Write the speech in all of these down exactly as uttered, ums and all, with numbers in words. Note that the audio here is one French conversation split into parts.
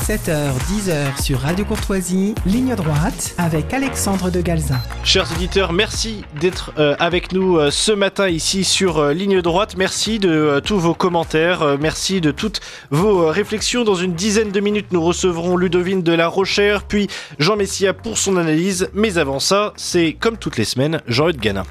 sept heures dix heures sur Radio Courtoisie, ligne droite avec Alexandre de Galzin. Chers auditeurs, merci d'être euh, avec nous euh, ce matin ici sur euh, ligne droite. Merci de euh, tous vos commentaires, euh, merci de toutes vos euh, réflexions. Dans une dizaine de minutes, nous recevrons Ludovine de la Rochère, puis Jean Messia pour son analyse. Mais avant ça, c'est comme toutes les semaines, Jean-Eudes Ganin.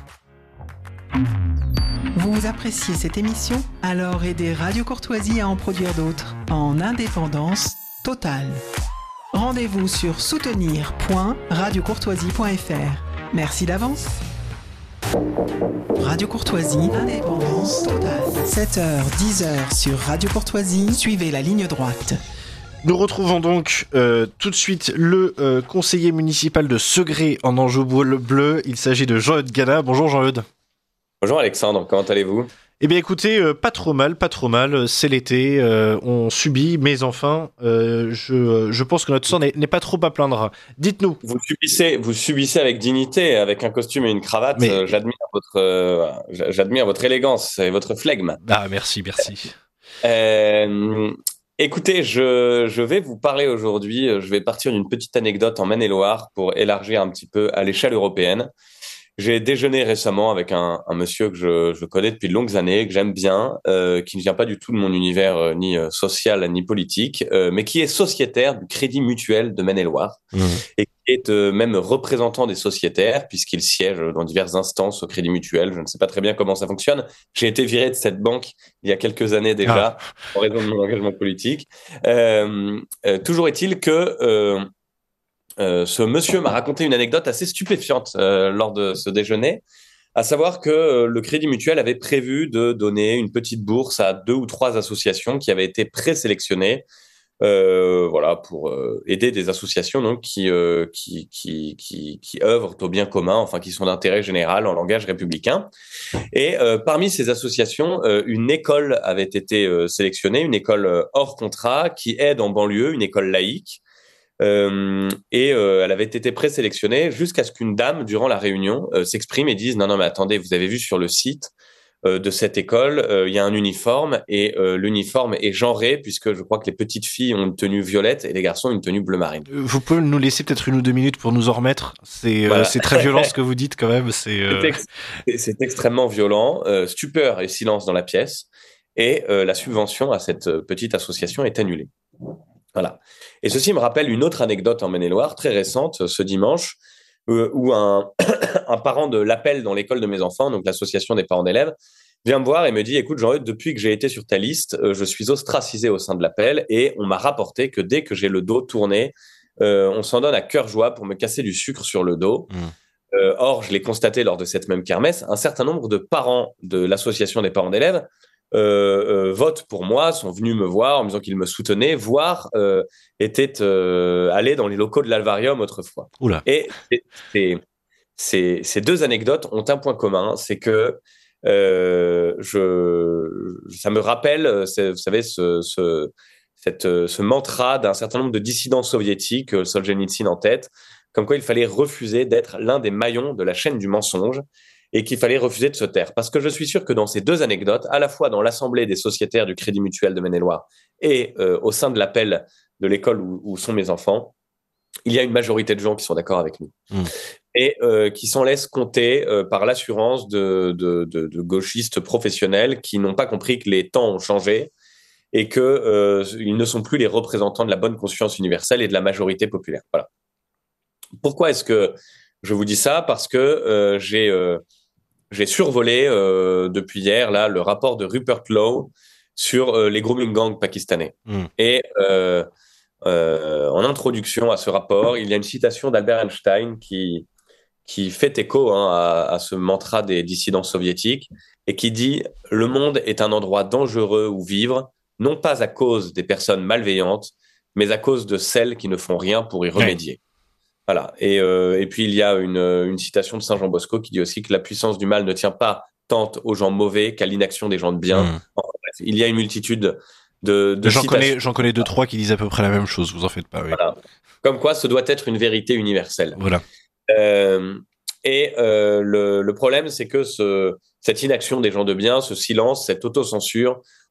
Vous appréciez cette émission? Alors aidez Radio Courtoisie à en produire d'autres en indépendance totale. Rendez-vous sur soutenir point radio courtoisie point f r. Merci d'avance. Radio Courtoisie, indépendance totale. sept heures dix heures sur Radio Courtoisie, suivez la ligne droite. Nous retrouvons donc euh, tout de suite le euh, conseiller municipal de Segré en Anjou Bleu. Il s'agit de Jean-Eudes Ganin. Bonjour Jean-Eudes. Bonjour Alexandre, comment allez-vous ? Eh bien écoutez, euh, pas trop mal, pas trop mal, c'est l'été, euh, on subit, mais enfin, euh, je, je pense que notre sang n'est, n'est pas trop à plaindre. Dites-nous. Vous subissez, vous subissez avec dignité, avec un costume et une cravate, mais... euh, j'admire, votre, euh, j'admire votre élégance et votre flegme. Ah merci, merci. Euh, écoutez, je, je vais vous parler aujourd'hui, je vais partir d'une petite anecdote en Maine-et-Loire pour élargir un petit peu à l'échelle européenne. J'ai déjeuné récemment avec un, un monsieur que je, je connais depuis de longues années, que j'aime bien, euh, qui ne vient pas du tout de mon univers euh, ni euh, social ni politique, euh, mais qui est sociétaire du Crédit Mutuel de Maine-et-Loire mmh. et qui est euh, même représentant des sociétaires puisqu'il siège dans diverses instances au Crédit Mutuel. Je ne sais pas très bien comment ça fonctionne. J'ai été viré de cette banque il y a quelques années déjà ah. en raison de mon engagement politique. Euh, euh, toujours est-il que euh, Euh, ce monsieur m'a raconté une anecdote assez stupéfiante euh, lors de ce déjeuner, à savoir que euh, le Crédit Mutuel avait prévu de donner une petite bourse à deux ou trois associations qui avaient été présélectionnées, euh, voilà, pour euh, aider des associations donc qui, euh, qui qui qui qui œuvrent au bien commun, enfin qui sont d'intérêt général en langage républicain. Et euh, parmi ces associations, euh, une école avait été euh, sélectionnée, une école euh, hors contrat qui aide en banlieue, une école laïque. Euh, et euh, elle avait été présélectionnée jusqu'à ce qu'une dame, durant la réunion, euh, s'exprime et dise « Non, non, mais attendez, vous avez vu sur le site euh, de cette école, euh, il y a un uniforme et euh, l'uniforme est genré puisque je crois que les petites filles ont une tenue violette et les garçons une tenue bleu marine. » Vous pouvez nous laisser peut-être une ou deux minutes pour nous en remettre ? C'est, voilà. euh, c'est très violent ce que vous dites quand même. C'est, euh... c'est, ex- c'est extrêmement violent. Euh, stupeur et silence dans la pièce. Et euh, la subvention à cette petite association est annulée. Voilà. Et ceci me rappelle une autre anecdote en Maine-et-Loire, très récente, ce dimanche, euh, où un, un parent de l'appel dans l'école de mes enfants, donc l'association des parents d'élèves, vient me voir et me dit « Écoute Jean-Eudes, depuis que j'ai été sur ta liste, euh, je suis ostracisé au sein de l'appel et on m'a rapporté que dès que j'ai le dos tourné, euh, on s'en donne à cœur joie pour me casser du sucre sur le dos. Mmh. » Euh, or, je l'ai constaté lors de cette même kermesse, un certain nombre de parents de l'association des parents d'élèves Euh, euh, votent pour moi, sont venus me voir en me disant qu'ils me soutenaient, voire euh, étaient euh, allés dans les locaux de l'Alvarium autrefois. Oula. Et c'est, c'est, c'est, ces deux anecdotes ont un point commun, c'est que euh, je, ça me rappelle, vous savez, ce, ce, cette, ce mantra d'un certain nombre de dissidents soviétiques, Solzhenitsyn en tête, comme quoi il fallait refuser d'être l'un des maillons de la chaîne du mensonge et qu'il fallait refuser de se taire. Parce que je suis sûr que dans ces deux anecdotes, à la fois dans l'Assemblée des sociétaires du Crédit Mutuel de Maine-et-Loire et euh, au sein de l'appel de l'école où, où sont mes enfants, il y a une majorité de gens qui sont d'accord avec nous. Mmh. Et euh, qui s'en laissent compter euh, par l'assurance de, de, de, de gauchistes professionnels qui n'ont pas compris que les temps ont changé et qu'ils euh, ne sont plus les représentants de la bonne conscience universelle et de la majorité populaire. Voilà. Pourquoi est-ce que je vous dis ça ? Parce que euh, j'ai... Euh, J'ai survolé euh, depuis hier là le rapport de Rupert Lowe sur euh, les grooming gangs pakistanais. Mm. Et euh, euh, en introduction à ce rapport, il y a une citation d'Albert Einstein qui qui fait écho hein, à, à ce mantra des dissidents soviétiques et qui dit « Le monde est un endroit dangereux où vivre, non pas à cause des personnes malveillantes, mais à cause de celles qui ne font rien pour y remédier. » Voilà. Et, euh, et puis, il y a une, une citation de Saint Jean Bosco qui dit aussi que la puissance du mal ne tient pas tant aux gens mauvais qu'à l'inaction des gens de bien. Mmh. En bref, il y a une multitude de, de j'en citations. Connais, j'en connais deux, trois qui disent à peu près la même chose, vous en faites pas. Oui. Voilà. Comme quoi, ce doit être une vérité universelle. Voilà. Euh, et euh, le, le problème, c'est que ce, cette inaction des gens de bien, ce silence, cette autocensure,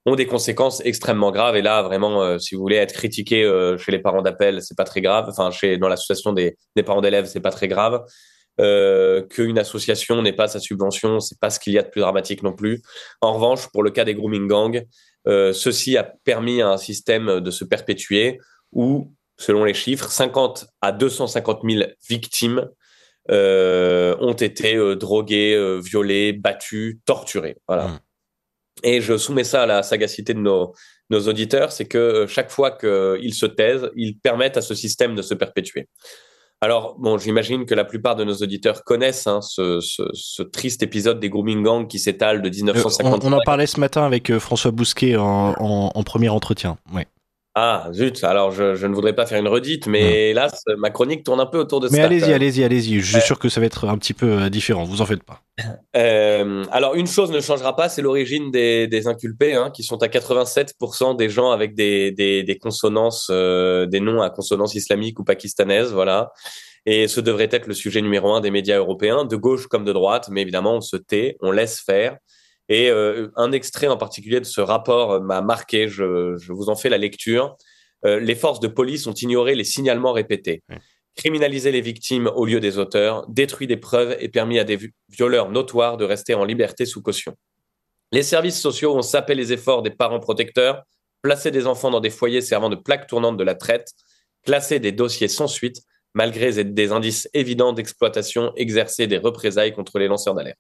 ont des conséquences extrêmement graves. Et là, vraiment, euh, si vous voulez être critiqué euh, chez les parents d'appel, c'est pas très grave. Enfin, chez dans l'association des, des parents d'élèves, c'est pas très grave. Euh, qu'une association n'ait pas sa subvention, c'est pas ce qu'il y a de plus dramatique non plus. En revanche, pour le cas des grooming gangs, euh, ceci a permis à un système de se perpétuer où, selon les chiffres, cinquante à deux cent cinquante mille victimes euh, ont été euh, droguées, euh, violées, battues, torturées. Voilà. Mmh. Et je soumets ça à la sagacité de nos, nos auditeurs, c'est que chaque fois qu'ils se taisent, ils permettent à ce système de se perpétuer. Alors, bon, j'imagine que la plupart de nos auditeurs connaissent hein, ce, ce, ce triste épisode des grooming gangs qui s'étale de dix-neuf cent cinquante. Euh, on, on en parlait ce matin avec euh, François Bousquet en, en, en premier entretien. Ouais. Ah, zut, alors je, je ne voudrais pas faire une redite, mais mmh. hélas, ma chronique tourne un peu autour de ça. Mais allez-y, allez-y, allez-y, je suis euh... sûr que ça va être un petit peu différent, vous en faites pas. Euh, alors, une chose ne changera pas, c'est l'origine des, des inculpés, hein, qui sont à quatre-vingt-sept pour cent des gens avec des, des, des consonances, euh, des noms à consonance islamique ou pakistanaise, voilà. Et ce devrait être le sujet numéro un des médias européens, de gauche comme de droite, mais évidemment, on se tait, on laisse faire. Et euh, un extrait en particulier de ce rapport m'a marqué, je, je vous en fais la lecture. Euh, les forces de police ont ignoré les signalements répétés, oui. criminalisé les victimes au lieu des auteurs, détruit des preuves et permis à des violeurs notoires de rester en liberté sous caution. Les services sociaux ont sapé les efforts des parents protecteurs, placé des enfants dans des foyers servant de plaque tournante de la traite, classé des dossiers sans suite, malgré des indices évidents d'exploitation, exercé des représailles contre les lanceurs d'alerte.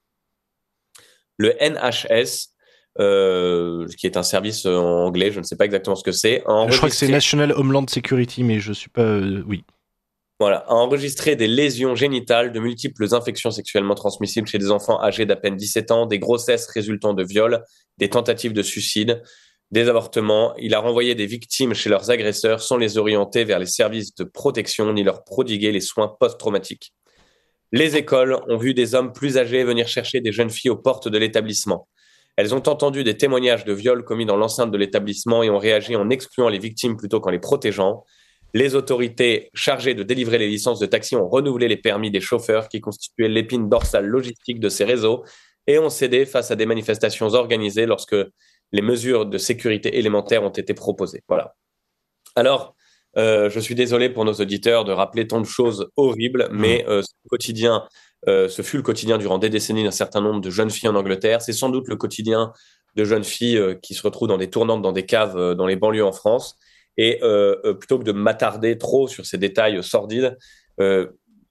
Le N H S, euh, qui est un service en anglais, je ne sais pas exactement ce que c'est. Enregistré... Je crois que c'est National Homeland Security, mais je ne suis pas... Euh, oui. Voilà, a enregistré des lésions génitales, de multiples infections sexuellement transmissibles chez des enfants âgés d'à peine dix-sept ans, des grossesses résultant de viols, des tentatives de suicide, des avortements. Il a renvoyé des victimes chez leurs agresseurs sans les orienter vers les services de protection ni leur prodiguer les soins post-traumatiques. Les écoles ont vu des hommes plus âgés venir chercher des jeunes filles aux portes de l'établissement. Elles ont entendu des témoignages de viols commis dans l'enceinte de l'établissement et ont réagi en excluant les victimes plutôt qu'en les protégeant. Les autorités chargées de délivrer les licences de taxi ont renouvelé les permis des chauffeurs qui constituaient l'épine dorsale logistique de ces réseaux et ont cédé face à des manifestations organisées lorsque les mesures de sécurité élémentaires ont été proposées. Voilà. Alors, Euh, je suis désolé pour nos auditeurs de rappeler tant de choses horribles, mais euh, ce quotidien, euh, ce fut le quotidien durant des décennies d'un certain nombre de jeunes filles en Angleterre. C'est sans doute le quotidien de jeunes filles euh, qui se retrouvent dans des tournantes, dans des caves, euh, dans les banlieues en France. Et euh, euh, plutôt que de m'attarder trop sur ces détails sordides, euh,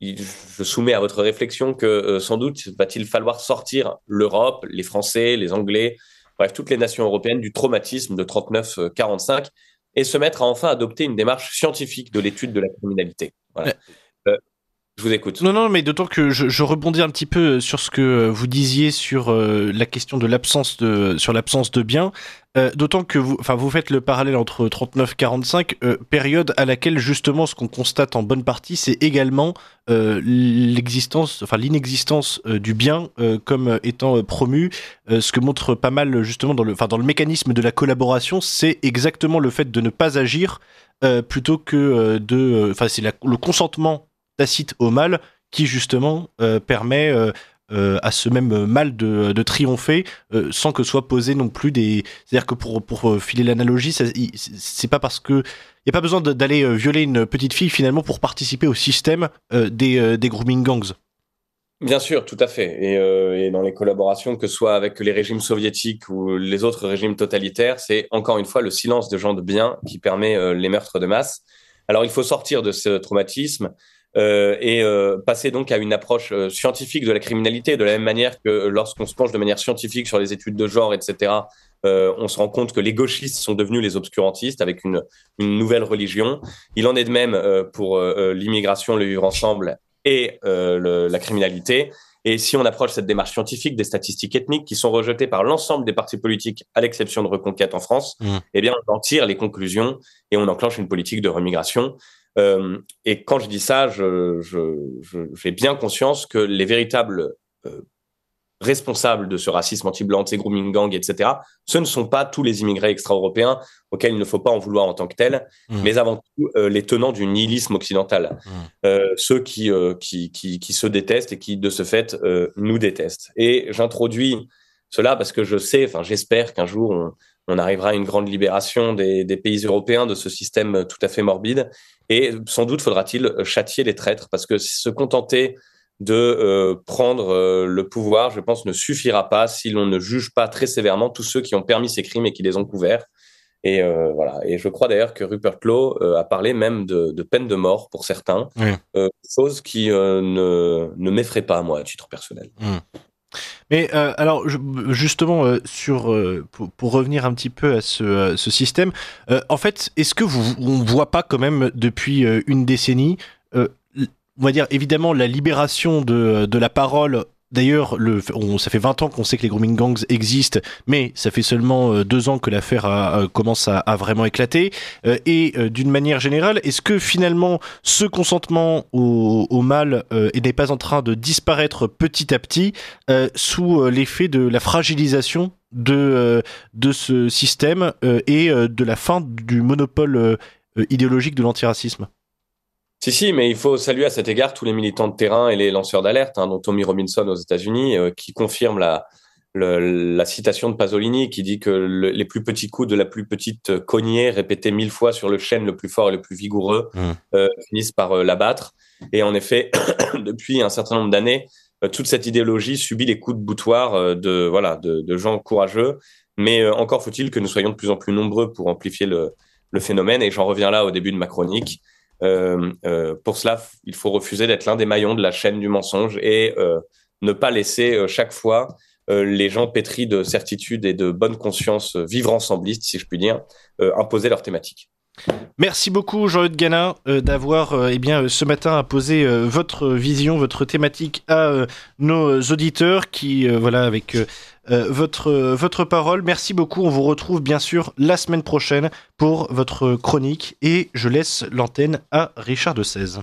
je soumets à votre réflexion que euh, sans doute va-t-il falloir sortir l'Europe, les Français, les Anglais, bref, toutes les nations européennes du traumatisme de trente-neuf quarante-cinq et se mettre à enfin adopter une démarche scientifique de l'étude de la criminalité. Voilà. Euh, je vous écoute. Non, non, mais d'autant que je, je rebondis un petit peu sur ce que vous disiez sur euh, la question de l'absence de, sur l'absence de biens. Euh, d'autant que vous, enfin, vous faites le parallèle entre trente-neuf quarante-cinq, euh, période à laquelle justement ce qu'on constate en bonne partie, c'est également euh, l'existence, enfin l'inexistence euh, du bien euh, comme étant euh, promu. Euh, ce que montre pas mal justement dans le, enfin dans le mécanisme de la collaboration, c'est exactement le fait de ne pas agir euh, plutôt que euh, de, enfin euh, c'est la, le consentement tacite au mal qui justement euh, permet euh, euh, à ce même mal de, de triompher euh, sans que soient posés non plus des... C'est-à-dire que pour, pour filer l'analogie, ça, c'est pas parce que... Il n'y a pas besoin d'aller violer une petite fille finalement pour participer au système euh, des, euh, des grooming gangs. Bien sûr, tout à fait. Et, euh, et dans les collaborations, que ce soit avec les régimes soviétiques ou les autres régimes totalitaires, c'est encore une fois le silence de gens de bien qui permet euh, les meurtres de masse. Alors il faut sortir de ce traumatisme euh, et euh, passer donc à une approche euh, scientifique de la criminalité, de la même manière que lorsqu'on se penche de manière scientifique sur les études de genre, et cetera, euh, on se rend compte que les gauchistes sont devenus les obscurantistes avec une, une nouvelle religion. Il en est de même euh, pour euh, l'immigration, le vivre ensemble et euh, le, la criminalité. Et si on approche cette démarche scientifique des statistiques ethniques qui sont rejetées par l'ensemble des partis politiques, à l'exception de Reconquête en France, mmh. eh bien, on en tire les conclusions et on enclenche une politique de remigration. Euh, et quand je dis ça, je, je, je, j'ai bien conscience que les véritables euh, responsables de ce racisme anti-blanc, de ces grooming gangs, et cetera, ce ne sont pas tous les immigrés extra-européens auxquels il ne faut pas en vouloir en tant que tels, mmh. mais avant tout euh, les tenants du nihilisme occidental, mmh. euh, ceux qui, euh, qui, qui, qui se détestent et qui, de ce fait, euh, nous détestent. Et j'introduis cela parce que je sais, enfin j'espère qu'un jour on, on arrivera à une grande libération des, des pays européens de ce système tout à fait morbide. Et sans doute faudra-t-il châtier les traîtres, parce que se contenter de euh, prendre euh, le pouvoir, je pense, ne suffira pas si l'on ne juge pas très sévèrement tous ceux qui ont permis ces crimes et qui les ont couverts. Et euh, voilà. Et je crois d'ailleurs que Rupert Lowe euh, a parlé même de, de peine de mort pour certains, oui. euh, chose qui euh, ne, ne m'effraie pas, moi, à titre personnel. Mmh. Mais euh, alors je, justement euh, sur euh, pour, pour revenir un petit peu à ce, euh, ce système, euh, en fait, est-ce que vous on voit pas quand même depuis euh, une décennie, euh, on va dire évidemment la libération de de la parole. D'ailleurs, le, on, ça fait vingt ans qu'on sait que les grooming gangs existent, mais ça fait seulement euh, deux ans que l'affaire a, a, commence à, à vraiment éclater. Euh, et euh, d'une manière générale, est-ce que finalement ce consentement au, au mal euh, n'est pas en train de disparaître petit à petit euh, sous euh, l'effet de la fragilisation de, euh, de ce système euh, et euh, de la fin du monopole euh, idéologique de l'antiracisme ? Si, si, mais il faut saluer à cet égard tous les militants de terrain et les lanceurs d'alerte, hein, dont Tommy Robinson aux États-Unis, euh, qui confirme la, le, la citation de Pasolini, qui dit que le, les plus petits coups de la plus petite cognée, répétés mille fois sur le chêne le plus fort et le plus vigoureux, mmh. euh, finissent par euh, l'abattre. Et en effet, depuis un certain nombre d'années, euh, toute cette idéologie subit les coups de boutoir euh, de, voilà, de, de gens courageux. Mais euh, encore faut-il que nous soyons de plus en plus nombreux pour amplifier le, le phénomène. Et j'en reviens là au début de ma chronique. Euh, euh, pour cela, il faut refuser d'être l'un des maillons de la chaîne du mensonge et euh, ne pas laisser euh, chaque fois euh, les gens pétris de certitude et de bonne conscience euh, vivre ensemblistes, si je puis dire, euh, imposer leur thématique. Merci beaucoup Jean-Eudes Ganin euh, d'avoir euh, eh bien, ce matin apposé euh, votre vision, votre thématique à euh, nos auditeurs qui, euh, voilà, avec euh, euh, votre, euh, votre parole. Merci beaucoup, on vous retrouve bien sûr la semaine prochaine pour votre chronique et je laisse l'antenne à Richard de Sèze.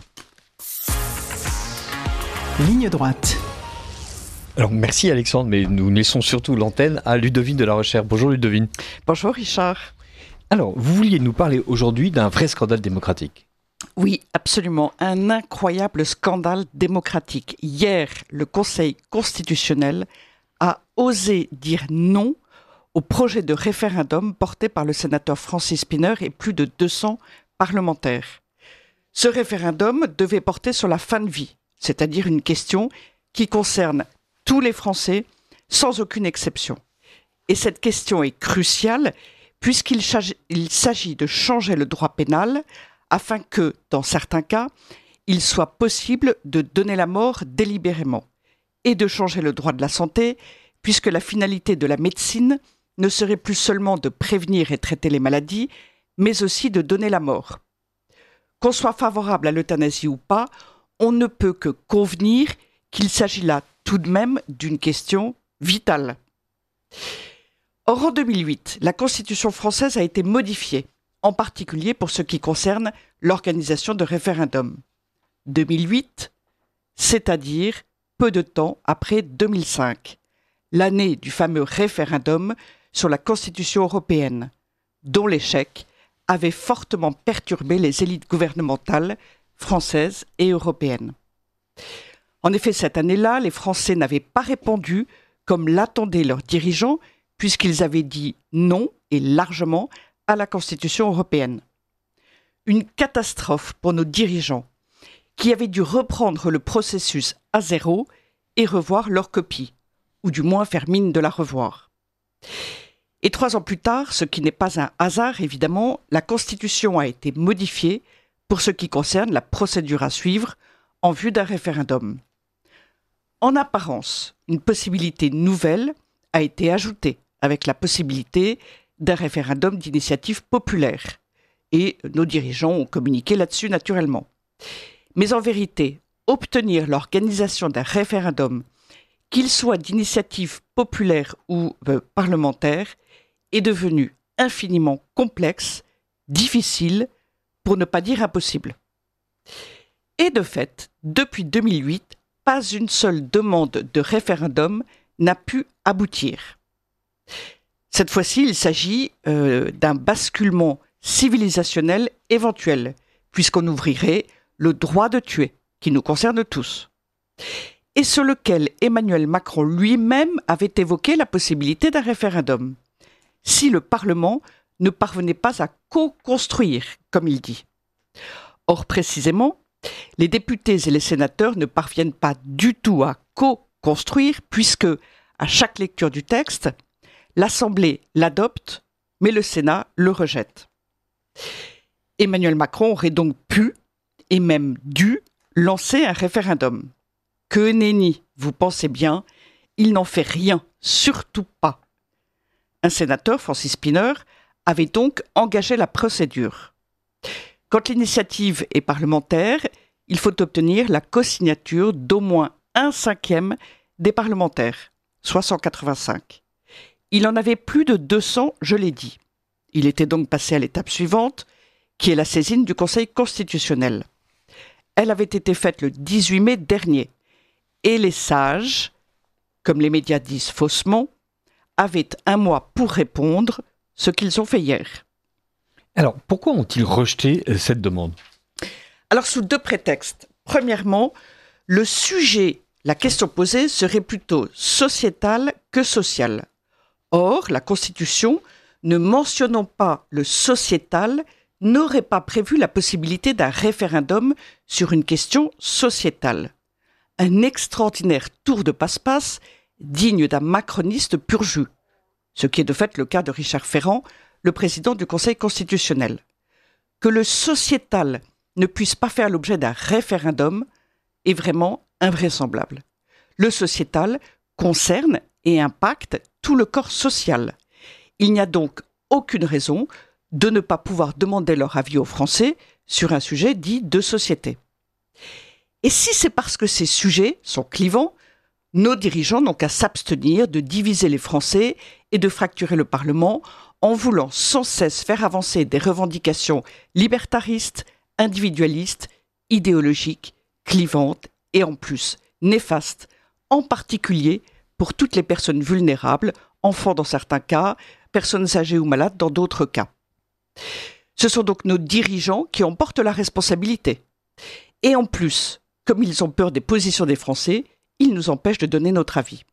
Ligne droite. Alors merci Alexandre, mais nous laissons surtout l'antenne à Ludovine de la Recherche. Bonjour Ludovine. Bonjour Richard. Alors, vous vouliez nous parler aujourd'hui d'un vrai scandale démocratique. Oui, absolument. Un incroyable scandale démocratique. Hier, le Conseil constitutionnel a osé dire non au projet de référendum porté par le sénateur Francis Szpiner et plus de deux cents parlementaires. Ce référendum devait porter sur la fin de vie, c'est-à-dire une question qui concerne tous les Français sans aucune exception. Et cette question est cruciale puisqu'il s'agit de changer le droit pénal afin que, dans certains cas, il soit possible de donner la mort délibérément, et de changer le droit de la santé, puisque la finalité de la médecine ne serait plus seulement de prévenir et traiter les maladies, mais aussi de donner la mort. Qu'on soit favorable à l'euthanasie ou pas, on ne peut que convenir qu'il s'agit là tout de même d'une question vitale. Or, en deux mille huit, la Constitution française a été modifiée, en particulier pour ce qui concerne l'organisation de référendums. deux mille huit, c'est-à-dire peu de temps après deux mille cinq, l'année du fameux référendum sur la Constitution européenne, dont l'échec avait fortement perturbé les élites gouvernementales françaises et européennes. En effet, cette année-là, les Français n'avaient pas répondu comme l'attendaient leurs dirigeants, puisqu'ils avaient dit non, et largement, à la Constitution européenne. Une catastrophe pour nos dirigeants, qui avaient dû reprendre le processus à zéro et revoir leur copie, ou du moins faire mine de la revoir. Et trois ans plus tard, ce qui n'est pas un hasard évidemment, la Constitution a été modifiée pour ce qui concerne la procédure à suivre en vue d'un référendum. En apparence, une possibilité nouvelle a été ajoutée, avec la possibilité d'un référendum d'initiative populaire. Et nos dirigeants ont communiqué là-dessus naturellement. Mais en vérité, obtenir l'organisation d'un référendum, qu'il soit d'initiative populaire ou euh, parlementaire, est devenu infiniment complexe, difficile, pour ne pas dire impossible. Et de fait, depuis deux mille huit, pas une seule demande de référendum n'a pu aboutir. Cette fois-ci, il s'agit euh, d'un basculement civilisationnel éventuel, puisqu'on ouvrirait le droit de tuer, qui nous concerne tous, et sur lequel Emmanuel Macron lui-même avait évoqué la possibilité d'un référendum. si le Parlement ne parvenait pas à co-construire, comme il dit. Or, précisément, les députés et les sénateurs ne parviennent pas du tout à co-construire, puisque, à chaque lecture du texte, l'Assemblée l'adopte, mais le Sénat le rejette. Emmanuel Macron aurait donc pu, et même dû, lancer un référendum. Que nenni, vous pensez bien, il n'en fait rien, surtout pas. Un sénateur, Francis Szpiner, avait donc engagé la procédure. Quand l'initiative est parlementaire, il faut obtenir la co-signature d'au moins un cinquième des parlementaires, soit cent quatre-vingt-cinq. Il en avait plus de deux cents, je l'ai dit. Il était donc passé à l'étape suivante, qui est la saisine du Conseil constitutionnel. Elle avait été faite le dix-huit mai dernier, et les sages, comme les médias disent faussement, avaient un mois pour répondre, ce qu'ils ont fait hier. Alors, pourquoi ont-ils rejeté cette demande ? Alors, sous deux prétextes. Premièrement, le sujet, la question posée, serait plutôt sociétale que sociale. Or, la Constitution, ne mentionnant pas le sociétal, n'aurait pas prévu la possibilité d'un référendum sur une question sociétale. Un extraordinaire tour de passe-passe digne d'un macroniste pur jus, ce qui est de fait le cas de Richard Ferrand, le président du Conseil constitutionnel. Que le sociétal ne puisse pas faire l'objet d'un référendum est vraiment invraisemblable. Le sociétal concerne et impacte tout le corps social. Il n'y a donc aucune raison de ne pas pouvoir demander leur avis aux Français sur un sujet dit de société. Et si c'est parce que ces sujets sont clivants, nos dirigeants n'ont qu'à s'abstenir de diviser les Français et de fracturer le Parlement en voulant sans cesse faire avancer des revendications libertaristes, individualistes, idéologiques, clivantes et en plus néfastes, en particulier pour toutes les personnes vulnérables, enfants dans certains cas, personnes âgées ou malades dans d'autres cas. Ce sont donc nos dirigeants qui en portent la responsabilité. Et en plus, comme ils ont peur des positions des Français, ils nous empêchent de donner notre avis.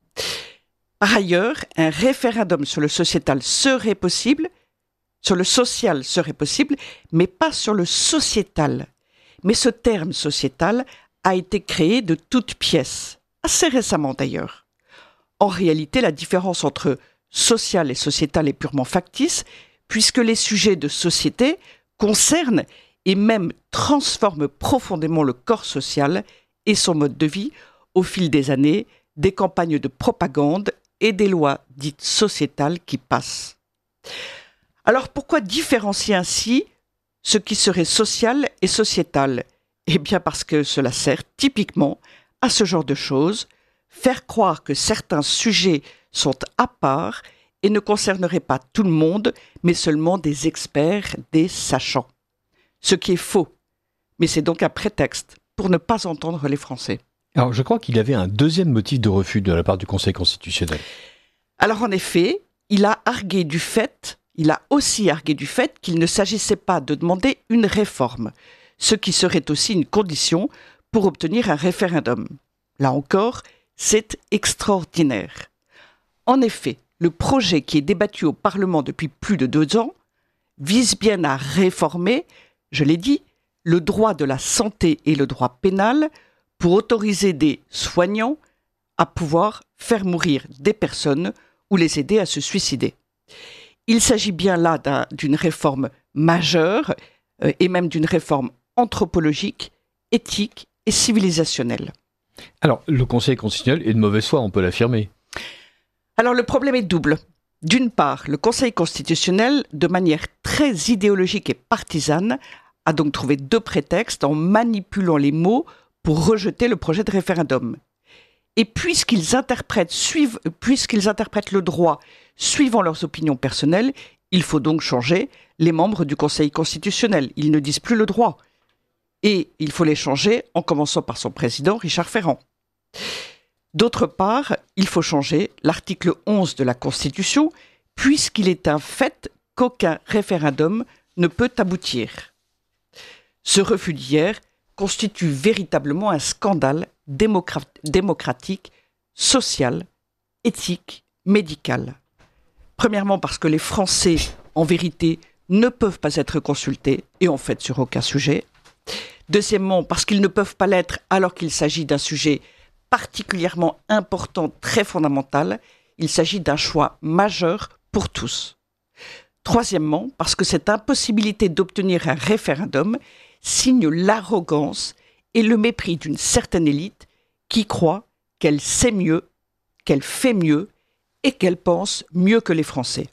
Par ailleurs, un référendum sur le sociétal serait possible, sur le social serait possible, mais pas sur le sociétal. Mais ce terme sociétal a été créé de toutes pièces, assez récemment d'ailleurs. En réalité, la différence entre social et sociétal est purement factice, puisque les sujets de société concernent et même transforment profondément le corps social et son mode de vie au fil des années, des campagnes de propagande et des lois dites sociétales qui passent. Alors pourquoi différencier ainsi ce qui serait social et sociétal ? Eh bien parce que cela sert typiquement à ce genre de choses, faire croire que certains sujets sont à part et ne concerneraient pas tout le monde, mais seulement des experts, des sachants. Ce qui est faux, mais c'est donc un prétexte pour ne pas entendre les Français. Alors, je crois qu'il y avait un deuxième motif de refus de la part du Conseil constitutionnel. Alors, en effet, il a argué du fait, il a aussi argué du fait qu'il ne s'agissait pas de demander une réforme, ce qui serait aussi une condition pour obtenir un référendum. Là encore, c'est extraordinaire. En effet, le projet qui est débattu au Parlement depuis plus de deux ans vise bien à réformer, je l'ai dit, le droit de la santé et le droit pénal pour autoriser des soignants à pouvoir faire mourir des personnes ou les aider à se suicider. Il s'agit bien là d'un, d'une réforme majeure euh, et même d'une réforme anthropologique, éthique et civilisationnelle. Alors, le Conseil constitutionnel est de mauvaise foi, on peut l'affirmer. Alors, le problème est double. D'une part, le Conseil constitutionnel, de manière très idéologique et partisane, a donc trouvé deux prétextes en manipulant les mots pour rejeter le projet de référendum. Et puisqu'ils interprètent, suivent, puisqu'ils interprètent le droit suivant leurs opinions personnelles, il faut donc changer les membres du Conseil constitutionnel. Ils ne disent plus le droit. Et il faut les changer en commençant par son président, Richard Ferrand. D'autre part, il faut changer l'article onze de la Constitution, puisqu'il est un fait qu'aucun référendum ne peut aboutir. Ce refus d'hier constitue véritablement un scandale démocra- démocratique, social, éthique, médical. Premièrement, parce que les Français, en vérité, ne peuvent pas être consultés, et en fait sur aucun sujet. Deuxièmement, parce qu'ils ne peuvent pas l'être alors qu'il s'agit d'un sujet particulièrement important, très fondamental. Il s'agit d'un choix majeur pour tous. Troisièmement, parce que cette impossibilité d'obtenir un référendum signe l'arrogance et le mépris d'une certaine élite qui croit qu'elle sait mieux, qu'elle fait mieux et qu'elle pense mieux que les Français.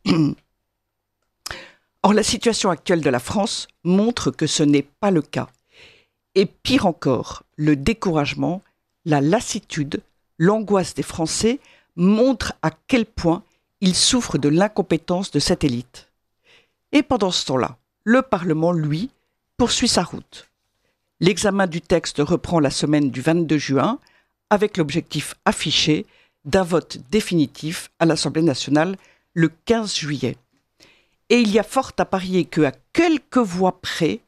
Or, la situation actuelle de la France montre que ce n'est pas le cas. Et pire encore, le découragement, la lassitude, l'angoisse des Français montrent à quel point ils souffrent de l'incompétence de cette élite. Et pendant ce temps-là, le Parlement, lui, poursuit sa route. L'examen du texte reprend la semaine du vingt-deux juin, avec l'objectif affiché d'un vote définitif à l'Assemblée nationale le quinze juillet. Et il y a fort à parier qu'à quelques voix près,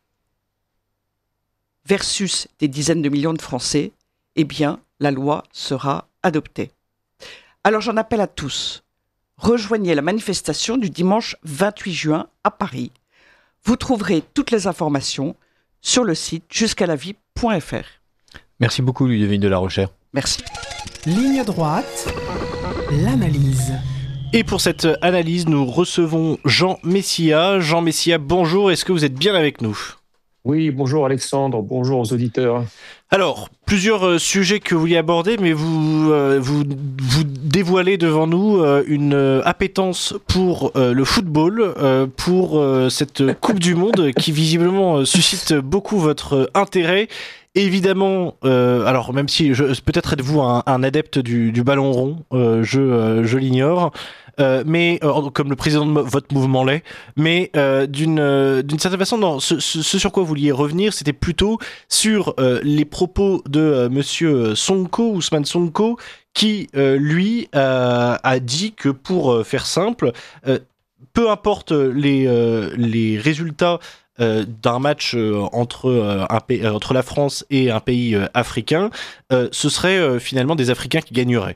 versus des dizaines de millions de Français, eh bien, la loi sera adoptée. Alors j'en appelle à tous. Rejoignez la manifestation du dimanche vingt-huit juin à Paris. Vous trouverez toutes les informations sur le site jusqu'à la vie point f r. Merci beaucoup, Ludovine de la Rochère. Merci. Ligne droite, l'analyse. Et pour cette analyse, nous recevons Jean Messia. Jean Messia, bonjour, est-ce que vous êtes bien avec nous ? Oui, bonjour Alexandre, bonjour aux auditeurs. Alors, plusieurs euh, sujets que vous vouliez aborder, mais vous, euh, vous, vous dévoilez devant nous euh, une euh, appétence pour euh, le football, euh, pour euh, cette Coupe du Monde qui visiblement euh, suscite beaucoup votre euh, intérêt. Évidemment, euh, alors même si je, peut-être êtes-vous un, un adepte du, du ballon rond, euh, je, euh, je l'ignore, euh, mais euh, comme le président de votre mouvement l'est, mais euh, d'une, euh, d'une certaine façon, non, ce, ce, ce sur quoi vous vouliez revenir, c'était plutôt sur euh, les propos de euh, Monsieur Sonko, Ousmane Sonko, qui euh, lui euh, a dit que pour euh, faire simple, euh, peu importe les, euh, les résultats Euh, d'un match euh, entre, euh, un pays, euh, entre la France et un pays euh, africain, euh, ce serait euh, finalement des Africains qui gagneraient.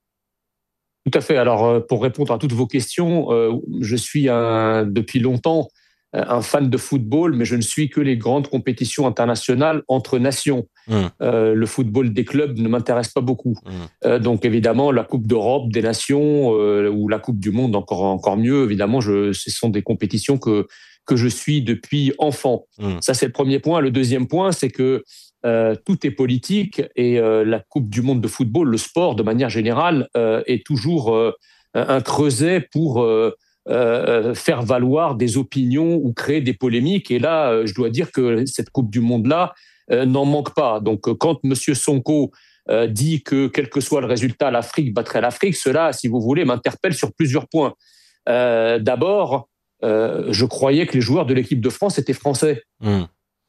Tout à fait. Alors, euh, pour répondre à toutes vos questions, euh, je suis un, depuis longtemps un fan de football, mais je ne suis que les grandes compétitions internationales entre nations. Mmh. Euh, le football des clubs ne m'intéresse pas beaucoup. Mmh. Euh, donc, évidemment, la Coupe d'Europe des nations euh, ou la Coupe du Monde, encore, encore mieux, évidemment, je, ce sont des compétitions que que je suis depuis enfant. Mmh. Ça, c'est le premier point. Le deuxième point, c'est que euh, tout est politique et euh, la Coupe du Monde de football, le sport de manière générale, euh, est toujours euh, un creuset pour euh, euh, faire valoir des opinions ou créer des polémiques. Et là, euh, je dois dire que cette Coupe du Monde-là euh, n'en manque pas. Donc, quand M. Sonko euh, dit que, quel que soit le résultat, l'Afrique battrait l'Afrique, cela, si vous voulez, m'interpelle sur plusieurs points. Euh, d'abord, Euh, je croyais que les joueurs de l'équipe de France étaient français. Mmh.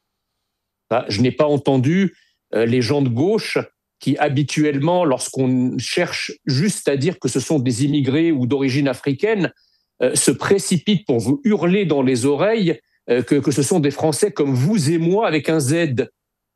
Bah, je n'ai pas entendu euh, les gens de gauche qui, habituellement, lorsqu'on cherche juste à dire que ce sont des immigrés ou d'origine africaine, euh, se précipitent pour vous hurler dans les oreilles euh, que, que ce sont des Français comme vous et moi avec un Z.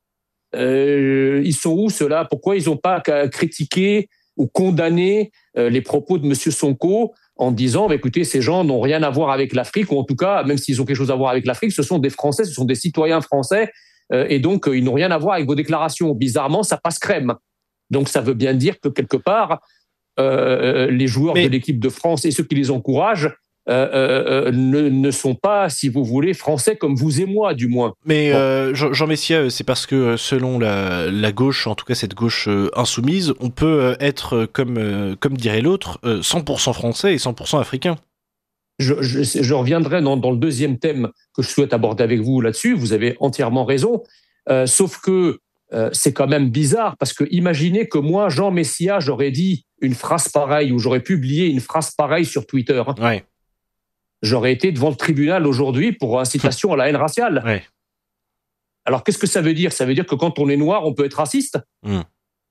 Euh, ils sont où ceux-là ? Pourquoi ils n'ont pas critiqué ou condamné euh, les propos de M. Sonko en disant, bah, écoutez, ces gens n'ont rien à voir avec l'Afrique, ou en tout cas, même s'ils ont quelque chose à voir avec l'Afrique, ce sont des Français, ce sont des citoyens français, euh, et donc euh, ils n'ont rien à voir avec vos déclarations. Bizarrement, ça passe crème. Donc ça veut bien dire que quelque part, euh, les joueurs Mais... de l'équipe de France et ceux qui les encouragent euh, euh, ne, ne sont pas, si vous voulez, français comme vous et moi, du moins. Mais bon. euh, Jean, Jean Messia, c'est parce que selon la, la gauche, en tout cas cette gauche euh, insoumise, on peut être, comme, euh, comme dirait l'autre, euh, cent pour cent français et cent pour cent africain. Je, je, je reviendrai dans, dans le deuxième thème que je souhaite aborder avec vous là-dessus. Vous avez entièrement raison. Euh, sauf que euh, c'est quand même bizarre parce que imaginez que moi, Jean Messia, j'aurais dit une phrase pareille ou j'aurais publié une phrase pareille sur Twitter. Ouais. J'aurais été devant le tribunal aujourd'hui pour incitation à la haine raciale. Ouais. Alors, qu'est-ce que ça veut dire ? Ça veut dire que quand on est noir, on peut être raciste. Mmh.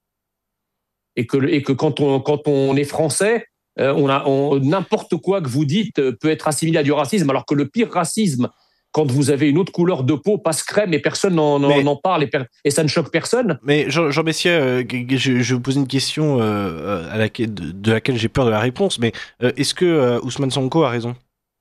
Et que, et que quand, on, quand on est français, euh, on a, on, n'importe quoi que vous dites peut être assimilé à du racisme, alors que le pire racisme quand vous avez une autre couleur de peau, passe crème, et personne n'en, mais, n'en parle, et, per, et ça ne choque personne. Mais Jean, Jean Messia, euh, je, je vais vous poser une question euh, à laquelle, de, de laquelle j'ai peur de la réponse, mais euh, est-ce que euh, Ousmane Sonko a raison ?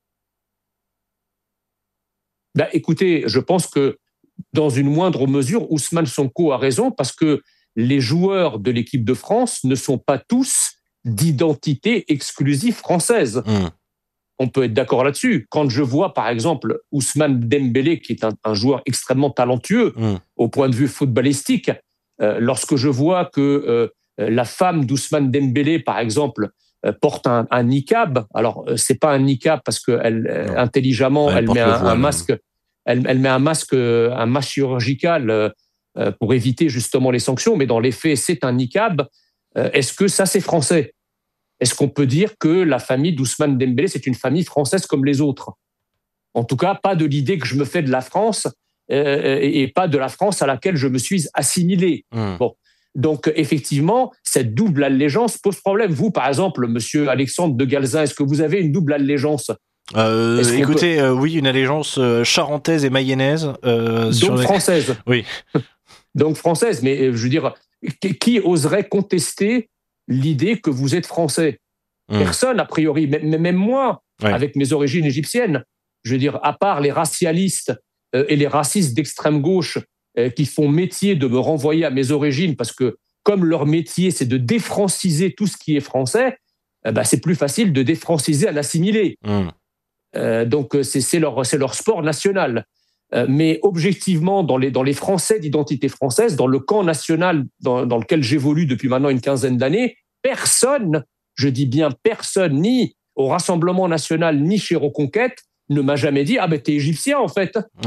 Ben, écoutez, je pense que dans une moindre mesure, Ousmane Sonko a raison, parce que les joueurs de l'équipe de France ne sont pas tous d'identité exclusive française. Mmh. On peut être d'accord là-dessus. Quand je vois, par exemple, Ousmane Dembélé, qui est un, un joueur extrêmement talentueux mmh. au point de vue footballistique, euh, lorsque je vois que euh, la femme d'Ousmane Dembélé, par exemple, euh, porte un, un niqab, alors euh, c'est pas un niqab parce que elle, euh, intelligemment, elle, elle met un, voile, un masque, elle, elle met un masque, un masque chirurgical euh, pour éviter justement les sanctions, mais dans les faits, c'est un niqab. Euh, est-ce que ça, c'est français ? Est-ce qu'on peut dire que la famille d'Ousmane Dembélé, c'est une famille française comme les autres ? En tout cas, pas de l'idée que je me fais de la France euh, et pas de la France à laquelle je me suis assimilé. Mmh. Bon. Donc, effectivement, cette double allégeance pose problème. Vous, par exemple, monsieur Alexandre de Galzin, est-ce que vous avez une double allégeance ? euh, Écoutez, peut... euh, oui, une allégeance euh, charentaise et mayonnaise. Euh, Donc sur les... française. Oui. Donc française, mais je veux dire, qui oserait contester l'idée que vous êtes français ? mmh. Personne, a priori, même moi, ouais. avec mes origines égyptiennes. Je veux dire, à part les racialistes euh, et les racistes d'extrême gauche euh, qui font métier de me renvoyer à mes origines, parce que comme leur métier, c'est de défranciser tout ce qui est français, euh, bah, c'est plus facile de défranciser un assimilé. mmh. euh, donc, c'est, c'est, leur, c'est leur sport national. Euh, mais objectivement, dans les, dans les Français d'identité française, dans le camp national dans, dans lequel j'évolue depuis maintenant une quinzaine d'années, personne, je dis bien personne, ni au Rassemblement national, ni chez Reconquête, ne m'a jamais dit « Ah ben t'es égyptien en fait ouais. ».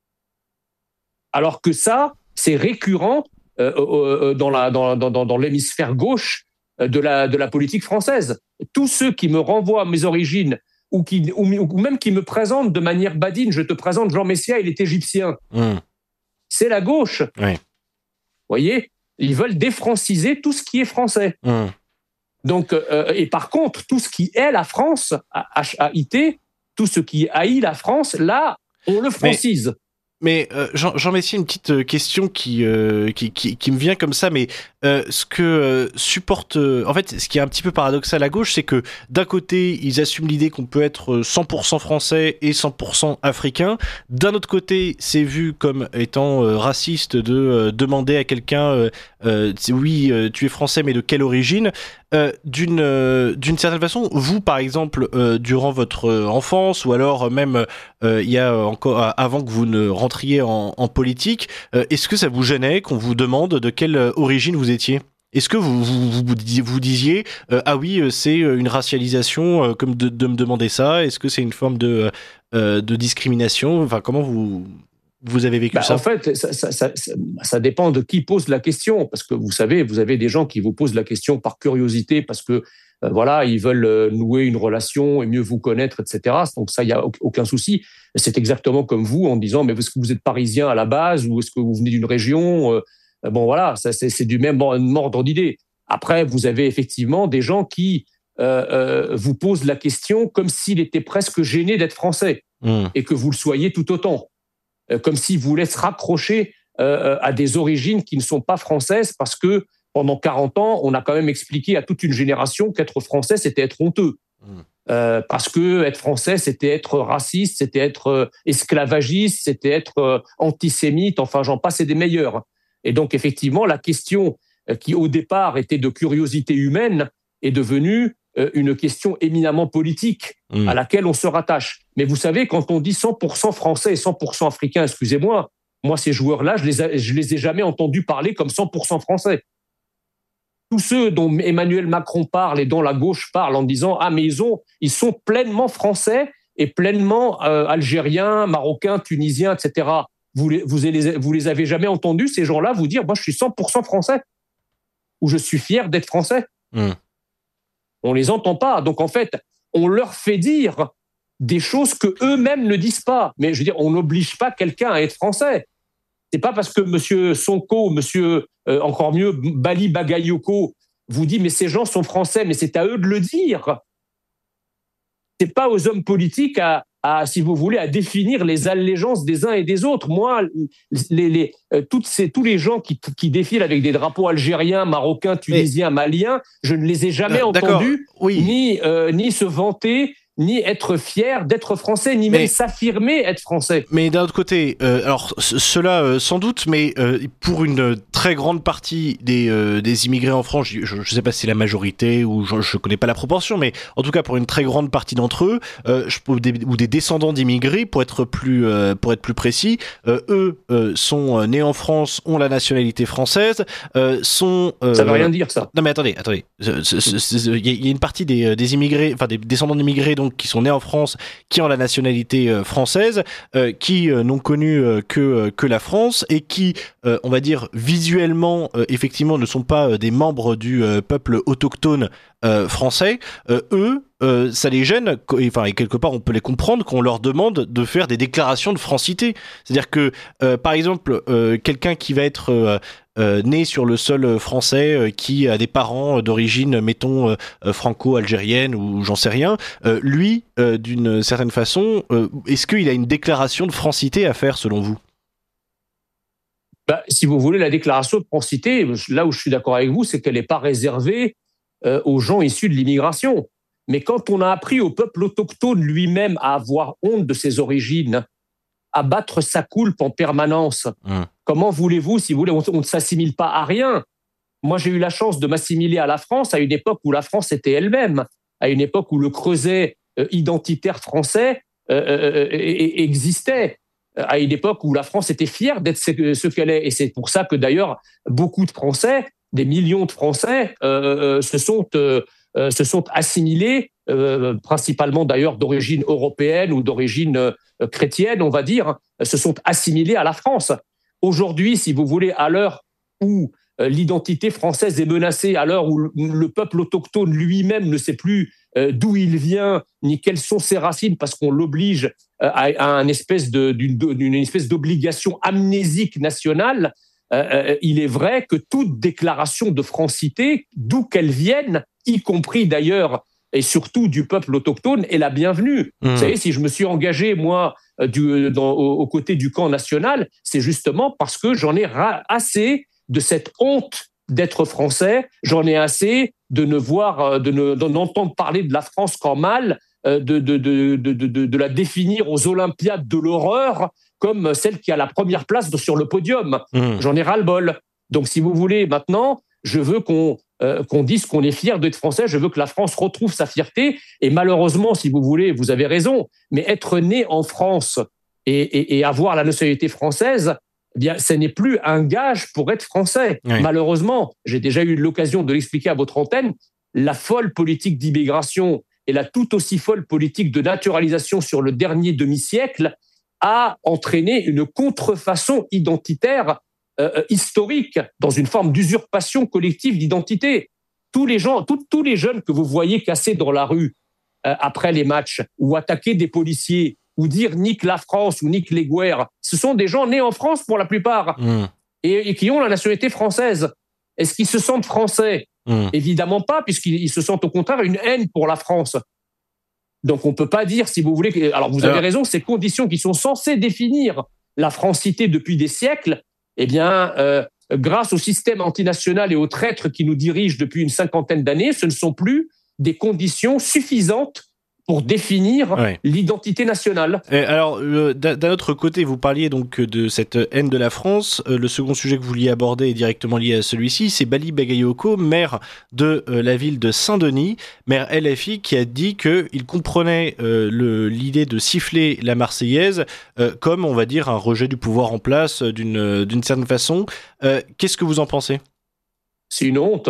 Alors que ça, c'est récurrent euh, euh, dans, la, dans, dans, dans l'hémisphère gauche de la, de la politique française. Tous ceux qui me renvoient à mes origines ou, qui, ou, ou même qui me présentent de manière badine, je te présente Jean Messia, il est égyptien. Mmh. C'est la gauche. Vous ouais. voyez ? Ils veulent défranciser tout ce qui est français. Mmh. Donc, euh, et par contre, tout ce qui est la France, H A I T, tout ce qui haït la France, là, on le francise. Mais... Mais euh, Jean, Jean Messia, une petite question qui, euh, qui, qui, qui me vient comme ça, mais euh, ce que euh, supporte... Euh, en fait, ce qui est un petit peu paradoxal à gauche, c'est que d'un côté, ils assument l'idée qu'on peut être cent pour cent français et cent pour cent africain. D'un autre côté, c'est vu comme étant euh, raciste de euh, demander à quelqu'un euh, euh, « Oui, euh, tu es français, mais de quelle origine ?» Euh, d'une, euh, d'une certaine façon, vous, par exemple, euh, durant votre enfance, ou alors même euh, il y a encore euh, avant que vous ne rentriez en, en politique, euh, est-ce que ça vous gênait qu'on vous demande de quelle origine vous étiez ? Est-ce que vous vous, vous, vous disiez euh, ah oui, c'est une racialisation euh, comme de, de me demander ça ? Est-ce que c'est une forme de, euh, de discrimination ? Enfin, comment vous Vous avez vécu bah, ça ? En fait, ça, ça, ça, ça dépend de qui pose la question, parce que vous savez, vous avez des gens qui vous posent la question par curiosité, parce que euh, voilà, ils veulent nouer une relation et mieux vous connaître, et cetera. Donc ça, il y a aucun souci. C'est exactement comme vous en disant, mais est-ce que vous êtes parisien à la base ou est-ce que vous venez d'une région ? euh, Bon, voilà, ça, c'est, c'est du même ordre d'idée. Après, vous avez effectivement des gens qui euh, euh, vous posent la question comme s'il était presque gêné d'être français mmh. et que vous le soyez tout autant. Comme s'ils voulaient se raccrocher euh, à des origines qui ne sont pas françaises, parce que pendant quarante ans, on a quand même expliqué à toute une génération qu'être français, c'était être honteux. Mmh. Euh, parce que être français, c'était être raciste, c'était être euh, esclavagiste, c'était être euh, antisémite, enfin j'en passe et des meilleurs. Et donc effectivement, la question euh, qui au départ était de curiosité humaine est devenue euh, une question éminemment politique mmh. à laquelle on se rattache. Mais vous savez, quand on dit cent pour cent français et cent pour cent africain, excusez-moi, moi ces joueurs-là, je les, a, je les ai jamais entendus parler comme cent pour cent français. Tous ceux dont Emmanuel Macron parle et dont la gauche parle en disant « Ah, mais ils, ont, ils sont pleinement français et pleinement euh, algériens, marocains, tunisiens, et cetera » Vous les, vous, les, vous les avez jamais entendus, ces gens-là, vous dire « Moi, je suis cent pour cent français » ou « Je suis fier d'être français mmh. ». On les entend pas. Donc, en fait, on leur fait dire des choses que eux-mêmes ne disent pas. Mais je veux dire, on n'oblige pas quelqu'un à être français. C'est pas parce que Monsieur Sonko, Monsieur euh, encore mieux Bali Bagayoko vous dit mais ces gens sont français, mais c'est à eux de le dire. C'est pas aux hommes politiques à, à, si vous voulez, à définir les allégeances des uns et des autres. Moi, les, les, euh, toutes ces, tous les gens qui, qui défilent avec des drapeaux algériens, marocains, tunisiens, mais, maliens, je ne les ai jamais euh, entendus oui. ni, euh, ni se vanter, ni être fier d'être français, ni mais, même s'affirmer être français. Mais d'un autre côté, euh, alors c- cela euh, sans doute, mais euh, pour une très grande partie des, euh, des immigrés en France, je ne sais pas si c'est la majorité ou je ne connais pas la proportion, mais en tout cas pour une très grande partie d'entre eux, euh, je, ou, des, ou des descendants d'immigrés, pour être plus, euh, pour être plus précis, euh, eux euh, sont nés en France, ont la nationalité française, euh, sont... Euh, ça ne veut rien dire ça. Non mais attendez, attendez, il y a une partie des, des immigrés, enfin des descendants d'immigrés donc qui sont nés en France, qui ont la nationalité euh, française, euh, qui euh, n'ont connu euh, que euh, que la France et qui, euh, on va dire visuellement, euh, effectivement, ne sont pas euh, des membres du euh, peuple autochtone euh, français. Euh, eux, euh, ça les gêne. Et, enfin, et quelque part, on peut les comprendre qu'on leur demande de faire des déclarations de francité. C'est-à-dire que, euh, par exemple, euh, quelqu'un qui va être euh, Euh, né sur le sol français, euh, qui a des parents d'origine, mettons, euh, franco-algérienne ou j'en sais rien, euh, lui, euh, d'une certaine façon, euh, est-ce qu'il a une déclaration de francité à faire selon vous ? Bah, si vous voulez, la déclaration de francité, là où je suis d'accord avec vous, c'est qu'elle n'est pas réservée euh, aux gens issus de l'immigration. Mais quand on a appris au peuple autochtone lui-même à avoir honte de ses origines, à battre sa coulpe en permanence. Mmh. Comment voulez-vous, si vous voulez, on, on ne s'assimile pas à rien. Moi, j'ai eu la chance de m'assimiler à la France à une époque où la France était elle-même, à une époque où le creuset euh, identitaire français euh, euh, existait, à une époque où la France était fière d'être ce, ce qu'elle est. Et c'est pour ça que d'ailleurs, beaucoup de Français, des millions de Français, euh, euh, se sont... Euh, Euh, se sont assimilés, euh, principalement d'ailleurs d'origine européenne ou d'origine euh, chrétienne, on va dire, se sont assimilés à la France. Aujourd'hui, si vous voulez, à l'heure où euh, l'identité française est menacée, à l'heure où le, le peuple autochtone lui-même ne sait plus euh, d'où il vient, ni quelles sont ses racines, parce qu'on l'oblige euh, à, à une espèce de, d'une, d'une espèce d'obligation amnésique nationale, euh, il est vrai que toute déclaration de francité, d'où qu'elle vienne, y compris d'ailleurs et surtout du peuple autochtone, est la bienvenue. Mmh. Vous savez, si je me suis engagé, moi, du, dans, aux, aux côtés du camp national, c'est justement parce que j'en ai ra- assez de cette honte d'être français, j'en ai assez de ne voir, de ne, de n'entendre parler de la France qu'en mal, de, de, de, de, de, de, de la définir aux Olympiades de l'horreur comme celle qui a la première place sur le podium. Mmh. J'en ai ras-le-bol. Donc, si vous voulez, maintenant, je veux qu'on Euh, qu'on dise qu'on est fier d'être français, je veux que la France retrouve sa fierté, et malheureusement, si vous voulez, vous avez raison, mais être né en France et, et, et avoir la nationalité française, eh bien, ce n'est plus un gage pour être français. Oui. Malheureusement, j'ai déjà eu l'occasion de l'expliquer à votre antenne, la folle politique d'immigration et la tout aussi folle politique de naturalisation sur le dernier demi-siècle a entraîné une contrefaçon identitaire Euh, historique, dans une forme d'usurpation collective d'identité. Tous les gens, tout, tous les jeunes que vous voyez casser dans la rue euh, après les matchs, ou attaquer des policiers, ou dire nique la France ou nique les guerres, ce sont des gens nés en France pour la plupart, mmh. et, et qui ont la nationalité française. Est-ce qu'ils se sentent français ? mmh. Évidemment pas, puisqu'ils se sentent au contraire une haine pour la France. Donc on peut pas dire, si vous voulez, que, alors vous avez alors... raison, ces conditions qui sont censées définir la francité depuis des siècles, eh bien, euh, grâce au système antinational et aux traîtres qui nous dirigent depuis une cinquantaine d'années, ce ne sont plus des conditions suffisantes pour définir ouais. l'identité nationale. Et alors, euh, d'un autre côté, vous parliez donc de cette haine de la France. Euh, le second sujet que vous vouliez aborder est directement lié à celui-ci. C'est Bali Bagayoko, maire de euh, la ville de Saint-Denis, maire L F I, qui a dit qu'il comprenait euh, le, l'idée de siffler la Marseillaise euh, comme, on va dire, un rejet du pouvoir en place d'une, d'une certaine façon. Euh, qu'est-ce que vous en pensez ? C'est une honte.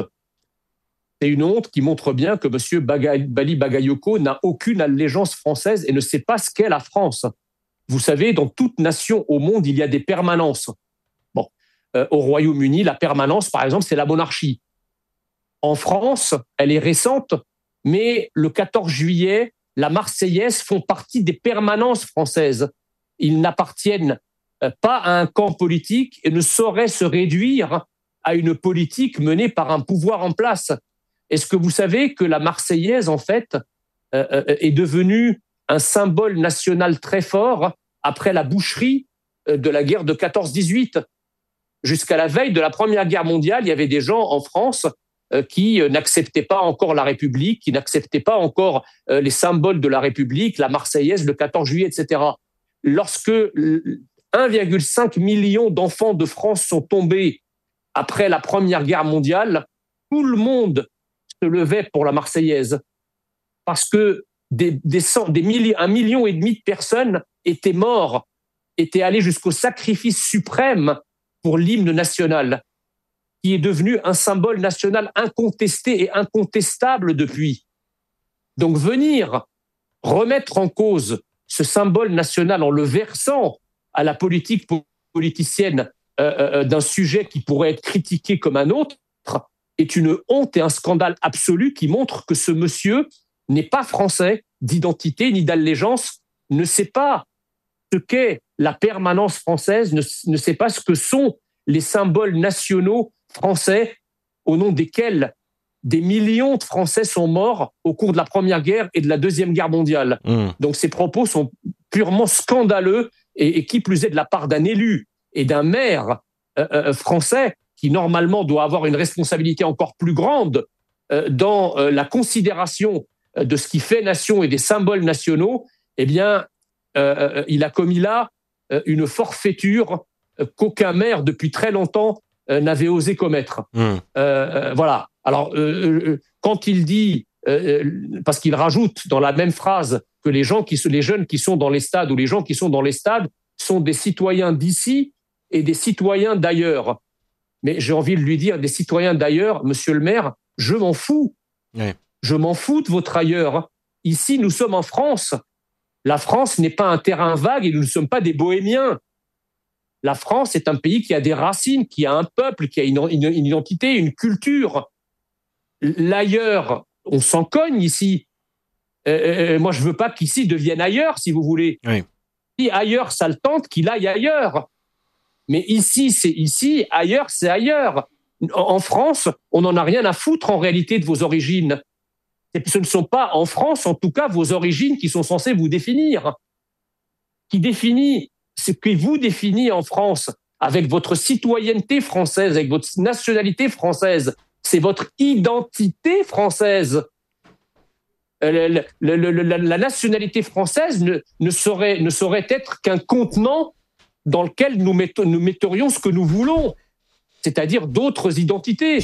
C'est une honte qui montre bien que M. Baga- Bali Bagayoko n'a aucune allégeance française et ne sait pas ce qu'est la France. Vous savez, dans toute nation au monde, il y a des permanences. Bon, euh, au Royaume-Uni, la permanence, par exemple, c'est la monarchie. En France, elle est récente, mais le quatorze juillet, la Marseillaise font partie des permanences françaises. Ils n'appartiennent pas à un camp politique et ne sauraient se réduire à une politique menée par un pouvoir en place. Est-ce que vous savez que la Marseillaise, en fait, euh, est devenue un symbole national très fort après la boucherie de la guerre de quatorze dix-huit. Jusqu'à la veille de la Première Guerre mondiale, il y avait des gens en France qui n'acceptaient pas encore la République, qui n'acceptaient pas encore les symboles de la République, la Marseillaise, le quatorze juillet, et cetera. Lorsque un virgule cinq million d'enfants de France sont tombés après la Première Guerre mondiale, tout le monde se levait pour la Marseillaise parce que des, des, cent, des milliers, un million et demi de personnes étaient morts, étaient allés jusqu'au sacrifice suprême pour l'hymne national, qui est devenu un symbole national incontesté et incontestable depuis. Donc venir remettre en cause ce symbole national en le versant à la politique politicienne euh, euh, d'un sujet qui pourrait être critiqué comme un autre est une honte et un scandale absolu qui montre que ce monsieur n'est pas français d'identité ni d'allégeance, ne sait pas ce qu'est la permanence française, ne, ne sait pas ce que sont les symboles nationaux français au nom desquels des millions de Français sont morts au cours de la Première Guerre et de la Deuxième Guerre mondiale. Mmh. Donc ces propos sont purement scandaleux et, et qui plus est de la part d'un élu et d'un maire euh, euh, français qui normalement doit avoir une responsabilité encore plus grande euh, dans euh, la considération de ce qui fait nation et des symboles nationaux, eh bien, euh, il a commis là euh, une forfaiture euh, qu'aucun maire depuis très longtemps euh, n'avait osé commettre. Mmh. Euh, euh, voilà. Alors, euh, euh, quand il dit, euh, parce qu'il rajoute dans la même phrase que les gens qui, les jeunes qui sont dans les stades ou les gens qui sont dans les stades sont des citoyens d'ici et des citoyens d'ailleurs. Mais j'ai envie de lui dire, des citoyens d'ailleurs, monsieur le maire, je m'en fous. Oui. Je m'en fous de votre ailleurs. Ici, nous sommes en France. La France n'est pas un terrain vague et nous ne sommes pas des bohémiens. La France est un pays qui a des racines, qui a un peuple, qui a une, une, une identité, une culture. L'ailleurs, on s'en cogne ici. Euh, moi, je ne veux pas qu'ici devienne ailleurs, si vous voulez. Oui. Si ailleurs, ça le tente, qu'il aille ailleurs. Mais ici, c'est ici, ailleurs, c'est ailleurs. En France, on n'en a rien à foutre en réalité de vos origines. Et ce ne sont pas, en France, en tout cas, vos origines qui sont censées vous définir. Qui définit, ce qui vous définit en France, avec votre citoyenneté française, avec votre nationalité française, c'est votre identité française. La, la, la, la, la nationalité française ne, ne, saurait, ne saurait être qu'un contenant dans lequel nous, mett- nous metterions ce que nous voulons, c'est-à-dire d'autres identités.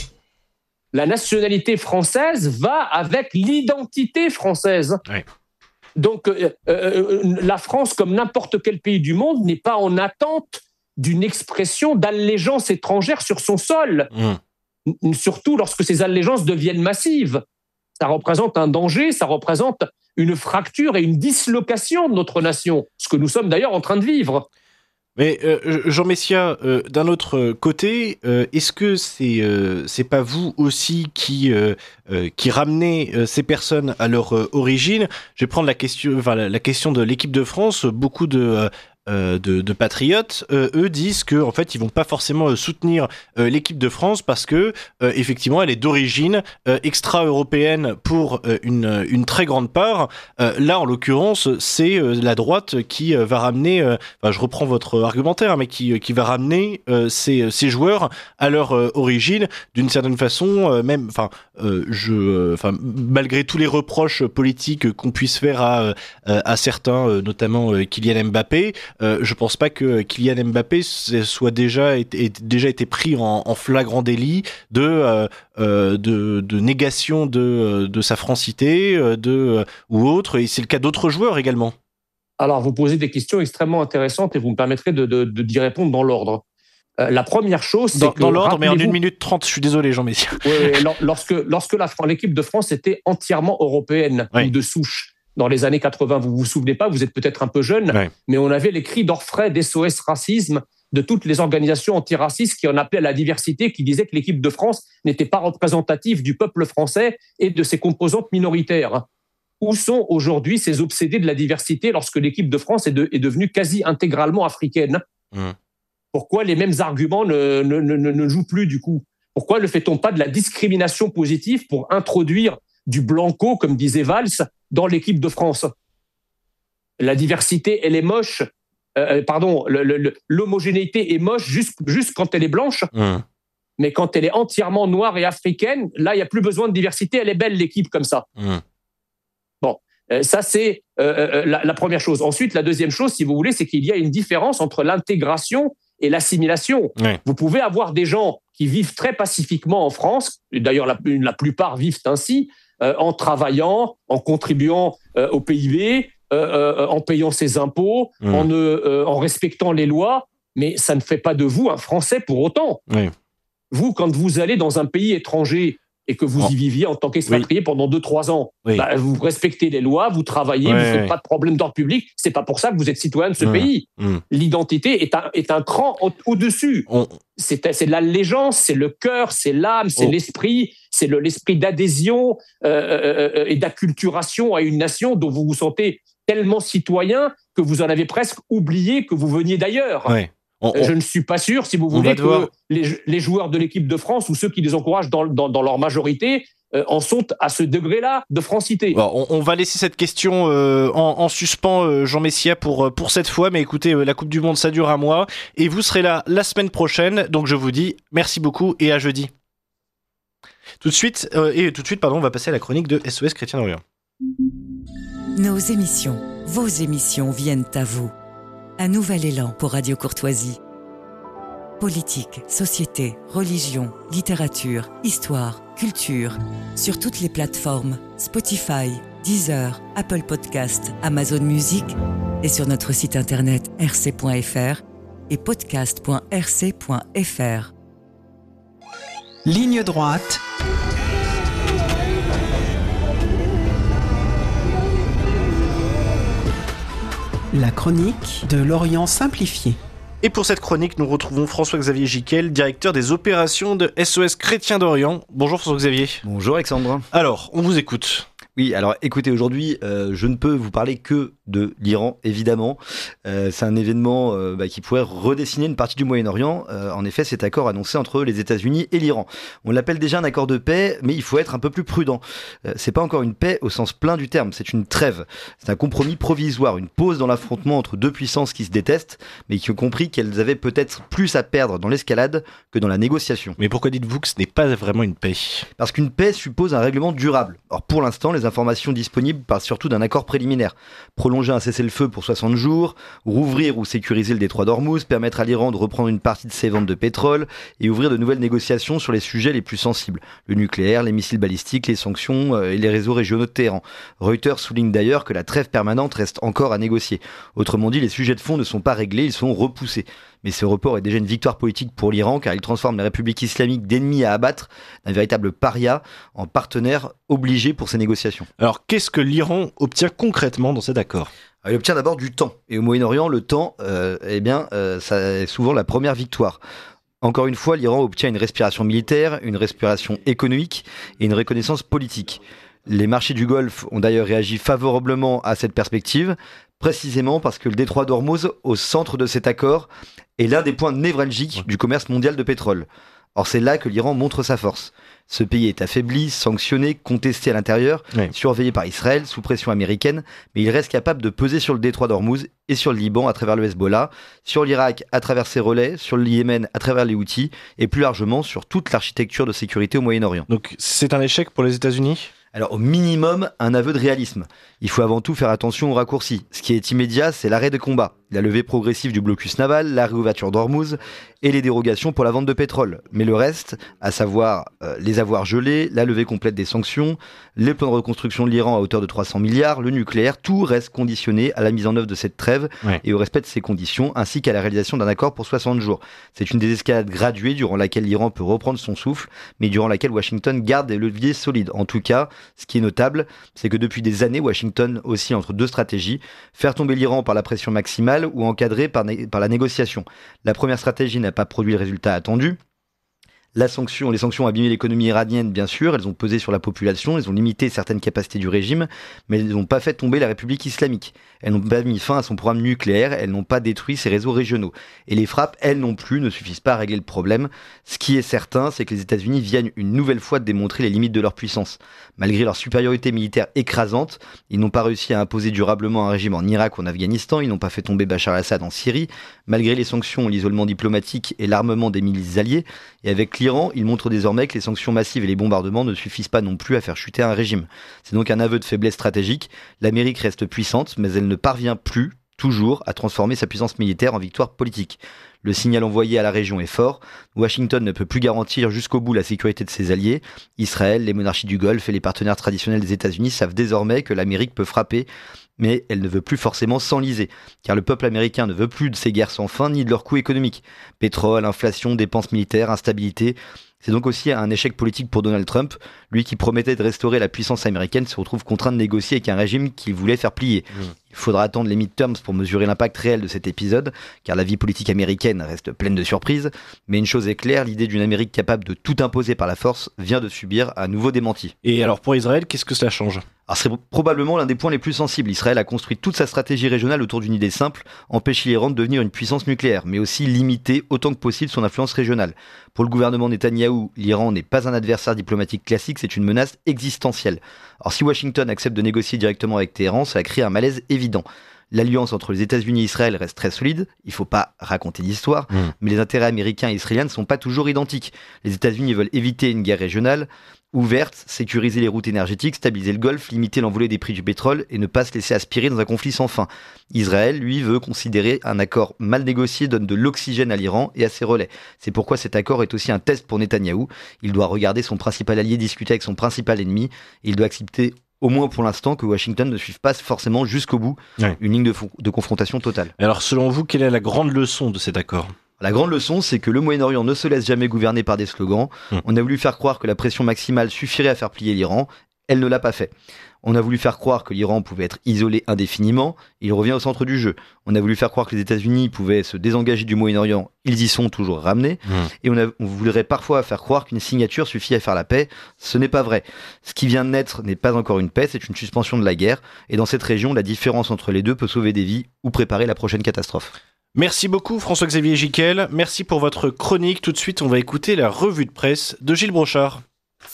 La nationalité française va avec l'identité française. Oui. Donc, euh, euh, la France, comme n'importe quel pays du monde, n'est pas en attente d'une expression d'allégeance étrangère sur son sol, mmh. surtout lorsque ces allégeances deviennent massives. Ça représente un danger, ça représente une fracture et une dislocation de notre nation, ce que nous sommes d'ailleurs en train de vivre. Mais euh, Jean Messia, euh, d'un autre côté, euh, est-ce que c'est euh, c'est pas vous aussi qui euh, euh, qui ramenez euh, ces personnes à leur euh, origine ? Je vais prendre la question, enfin la, la question de l'équipe de France. Beaucoup de euh, Euh, de, de patriotes, euh, eux disent que en fait ils vont pas forcément euh, soutenir euh, l'équipe de France parce que euh, effectivement elle est d'origine euh, extra-européenne pour euh, une une très grande part. Euh, là en l'occurrence c'est euh, la droite qui euh, va ramener, euh, enfin je reprends votre argumentaire, mais qui qui va ramener euh, ces ces joueurs à leur euh, origine d'une certaine façon, euh, même enfin euh, je enfin euh, malgré tous les reproches politiques qu'on puisse faire à euh, à certains, euh, notamment euh, Kylian Mbappé. Euh, je pense pas que Kylian Mbappé soit déjà été, déjà été pris en, en flagrant délit de, euh, de, de négation de, de sa francité de, ou autre, et c'est le cas d'autres joueurs également. Alors, vous posez des questions extrêmement intéressantes et vous me permettrez de, de, de, d'y répondre dans l'ordre. Euh, la première chose, c'est dans, que... Dans l'ordre, mais en une minute trente, je suis désolé, Jean Messia. Oui, oui, lorsque, lorsque la, l'équipe de France était entièrement européenne, oui. ou de souche, dans les années quatre-vingts, vous vous souvenez pas, vous êtes peut-être un peu jeune, ouais. mais on avait les cris d'orfraie d'S O S Racisme de toutes les organisations antiracistes qui en appelaient à la diversité, qui disaient que l'équipe de France n'était pas représentative du peuple français et de ses composantes minoritaires. Où sont aujourd'hui ces obsédés de la diversité lorsque l'équipe de France est, de, est devenue quasi intégralement africaine ? mmh. Pourquoi les mêmes arguments ne, ne, ne, ne jouent plus du coup ? Pourquoi ne fait-on pas de la discrimination positive pour introduire du blanco, comme disait Valls, dans l'équipe de France ? La diversité, elle est moche. Euh, pardon, le, le, l'homogénéité est moche juste, juste quand elle est blanche. Mmh. Mais quand elle est entièrement noire et africaine, là, il n'y a plus besoin de diversité. Elle est belle, l'équipe, comme ça. Mmh. Bon, euh, ça, c'est euh, la, la première chose. Ensuite, la deuxième chose, si vous voulez, c'est qu'il y a une différence entre l'intégration et l'assimilation. Oui. Vous pouvez avoir des gens qui vivent très pacifiquement en France, et d'ailleurs, la, la plupart vivent ainsi, euh, en travaillant, en contribuant euh, au P I B, euh, euh, en payant ses impôts, mmh. en, euh, en respectant les lois, mais ça ne fait pas de vous un Français pour autant. Oui. Vous, quand vous allez dans un pays étranger et que vous oh. y viviez en tant qu'expatrié oui. pendant deux trois ans, oui. bah, vous respectez les lois, vous travaillez, oui, vous ne faites oui. pas de problème d'ordre public. C'est pas pour ça que vous êtes citoyen de ce mmh. pays. Mmh. L'identité est un, est un cran au, au-dessus. On... C'est, c'est l'allégeance, c'est le cœur, c'est l'âme, c'est oh. l'esprit, c'est le, l'esprit d'adhésion euh, euh, et d'acculturation à une nation dont vous vous sentez tellement citoyen que vous en avez presque oublié que vous veniez d'ailleurs. Oui. On, on, je ne suis pas sûr, si vous voulez, que les, les joueurs de l'équipe de France ou ceux qui les encouragent dans, dans, dans leur majorité euh, en sont à ce degré-là de francité. Bon, on, on va laisser cette question euh, en, en suspens, euh, Jean Messia, pour, pour cette fois. Mais écoutez, euh, la Coupe du Monde, ça dure un mois. Et vous serez là la semaine prochaine. Donc je vous dis merci beaucoup et à jeudi. Tout de suite, euh, et tout de suite, pardon, on va passer à la chronique de S O S Chrétien d'Orient. Nos émissions, vos émissions viennent à vous. Un nouvel élan pour Radio Courtoisie. Politique, société, religion, littérature, histoire, culture. Sur toutes les plateformes, Spotify, Deezer, Apple Podcast, Amazon Music et sur notre site internet r c point f r et podcast point r c point f r. Ligne droite. La chronique de l'Orient simplifié. Et pour cette chronique, nous retrouvons François-Xavier Giquel, directeur des opérations de S O S Chrétien d'Orient. Bonjour François-Xavier. Bonjour Alexandre. Alors, on vous écoute. Oui, alors écoutez, aujourd'hui, euh, je ne peux vous parler que de l'Iran, évidemment. Euh, c'est un événement euh, bah, qui pourrait redessiner une partie du Moyen-Orient. Euh, en effet, cet accord annoncé entre les États-Unis et l'Iran. On l'appelle déjà un accord de paix, mais il faut être un peu plus prudent. Euh, c'est pas encore une paix au sens plein du terme, c'est une trêve. C'est un compromis provisoire, une pause dans l'affrontement entre deux puissances qui se détestent, mais qui ont compris qu'elles avaient peut-être plus à perdre dans l'escalade que dans la négociation. Mais pourquoi dites-vous que ce n'est pas vraiment une paix ? Parce qu'une paix suppose un règlement durable. Or, pour l'instant, les informations disponibles parlent surtout d'un accord préliminaire. Prolonger un cessez-le-feu pour soixante jours, rouvrir ou sécuriser le détroit d'Ormuz, permettre à l'Iran de reprendre une partie de ses ventes de pétrole et ouvrir de nouvelles négociations sur les sujets les plus sensibles. Le nucléaire, les missiles balistiques, les sanctions euh, et les réseaux régionaux de Téhéran. Reuters souligne d'ailleurs que la trêve permanente reste encore à négocier. Autrement dit, les sujets de fond ne sont pas réglés, ils sont repoussés. Mais ce report est déjà une victoire politique pour l'Iran car il transforme la République islamique d'ennemi à abattre, d'un véritable paria, en partenaire obligé pour ces négociations. Alors qu'est-ce que l'Iran obtient concrètement dans cet accord ? Il obtient d'abord du temps. Et au Moyen-Orient, le temps, euh, eh bien, euh, ça est souvent la première victoire. Encore une fois, l'Iran obtient une respiration militaire, une respiration économique et une reconnaissance politique. Les marchés du Golfe ont d'ailleurs réagi favorablement à cette perspective, précisément parce que le détroit d'Ormuz, au centre de cet accord, est l'un des points névralgiques du commerce mondial de pétrole. Or, c'est là que l'Iran montre sa force. Ce pays est affaibli, sanctionné, contesté à l'intérieur, oui. surveillé par Israël, sous pression américaine, mais il reste capable de peser sur le détroit d'Ormuz et sur le Liban à travers le Hezbollah, sur l'Irak à travers ses relais, sur le Yémen à travers les Houthis, et plus largement sur toute l'architecture de sécurité au Moyen-Orient. Donc c'est un échec pour les États-Unis ? Alors au minimum, un aveu de réalisme. Il faut avant tout faire attention aux raccourcis. Ce qui est immédiat, c'est l'arrêt des combats, la levée progressive du blocus naval, la réouverture d'Ormuz et les dérogations pour la vente de pétrole. Mais le reste, à savoir euh, les avoirs gelés, la levée complète des sanctions, les plans de reconstruction de l'Iran à hauteur de trois cents milliards, le nucléaire, tout reste conditionné à la mise en œuvre de cette trêve ouais. et au respect de ces conditions, ainsi qu'à la réalisation d'un accord pour soixante jours. C'est une désescalade graduée durant laquelle l'Iran peut reprendre son souffle, mais durant laquelle Washington garde des leviers solides. En tout cas, ce qui est notable, c'est que depuis des années, Washington oscille entre deux stratégies, faire tomber l'Iran par la pression maximale ou encadrer par, né- par la négociation. La première stratégie n'a pas produit le résultat attendu. La sanction, les sanctions ont abîmé l'économie iranienne, bien sûr, elles ont pesé sur la population, elles ont limité certaines capacités du régime, mais elles n'ont pas fait tomber la République islamique. Elles n'ont pas mis fin à son programme nucléaire, elles n'ont pas détruit ses réseaux régionaux. Et les frappes, elles non plus, ne suffisent pas à régler le problème. Ce qui est certain, c'est que les États-Unis viennent une nouvelle fois de démontrer les limites de leur puissance. Malgré leur supériorité militaire écrasante, ils n'ont pas réussi à imposer durablement un régime en Irak ou en Afghanistan, ils n'ont pas fait tomber Bachar al-Assad en Syrie, malgré les sanctions, l'isolement diplomatique et l'armement des milices alliées. Et avec l'Iran, il montre désormais que les sanctions massives et les bombardements ne suffisent pas non plus à faire chuter un régime. C'est donc un aveu de faiblesse stratégique. L'Amérique reste puissante, mais elle ne parvient plus, toujours, à transformer sa puissance militaire en victoire politique. Le signal envoyé à la région est fort. Washington ne peut plus garantir jusqu'au bout la sécurité de ses alliés. Israël, les monarchies du Golfe et les partenaires traditionnels des États-Unis savent désormais que l'Amérique peut frapper, mais elle ne veut plus forcément s'enliser, car le peuple américain ne veut plus de ces guerres sans fin ni de leurs coûts économiques. Pétrole, inflation, dépenses militaires, instabilité. C'est donc aussi un échec politique pour Donald Trump. Lui qui promettait de restaurer la puissance américaine se retrouve contraint de négocier avec un régime qu'il voulait faire plier. Mmh. Il faudra attendre les midterms pour mesurer l'impact réel de cet épisode, car la vie politique américaine reste pleine de surprises. Mais une chose est claire, l'idée d'une Amérique capable de tout imposer par la force vient de subir un nouveau démenti. Et alors pour Israël, qu'est-ce que cela change ? Alors c'est probablement l'un des points les plus sensibles. Israël a construit toute sa stratégie régionale autour d'une idée simple, empêcher l'Iran de devenir une puissance nucléaire, mais aussi limiter autant que possible son influence régionale. Pour le gouvernement Netanyahou, l'Iran n'est pas un adversaire diplomatique classique, c'est une menace existentielle. Alors si Washington accepte de négocier directement avec Téhéran, ça crée un malaise évident. L'alliance entre les États-Unis et Israël reste très solide, il ne faut pas raconter d'histoire, mmh. mais les intérêts américains et israéliens ne sont pas toujours identiques. Les États-Unis veulent éviter une guerre régionale ouverte, sécuriser les routes énergétiques, stabiliser le Golfe, limiter l'envolée des prix du pétrole et ne pas se laisser aspirer dans un conflit sans fin. Israël, lui, veut considérer un accord mal négocié donne de l'oxygène à l'Iran et à ses relais. C'est pourquoi cet accord est aussi un test pour Netanyahou. Il doit regarder son principal allié discuter avec son principal ennemi et il doit accepter au moins pour l'instant, que Washington ne suive pas forcément jusqu'au bout ouais. une ligne de, fo- de confrontation totale. Alors selon vous, quelle est la grande leçon de cet accord ? La grande leçon, c'est que le Moyen-Orient ne se laisse jamais gouverner par des slogans. Mmh. On a voulu faire croire que la pression maximale suffirait à faire plier l'Iran. Elle ne l'a pas fait. On a voulu faire croire que l'Iran pouvait être isolé indéfiniment. Il revient au centre du jeu. On a voulu faire croire que les États-Unis pouvaient se désengager du Moyen-Orient. Ils y sont toujours ramenés. Mmh. Et on, a, on voudrait parfois faire croire qu'une signature suffit à faire la paix. Ce n'est pas vrai. Ce qui vient de naître n'est pas encore une paix, c'est une suspension de la guerre. Et dans cette région, la différence entre les deux peut sauver des vies ou préparer la prochaine catastrophe. Merci beaucoup François-Xavier Gicquel. Merci pour votre chronique. Tout de suite, on va écouter la revue de presse de Gilles Brochard.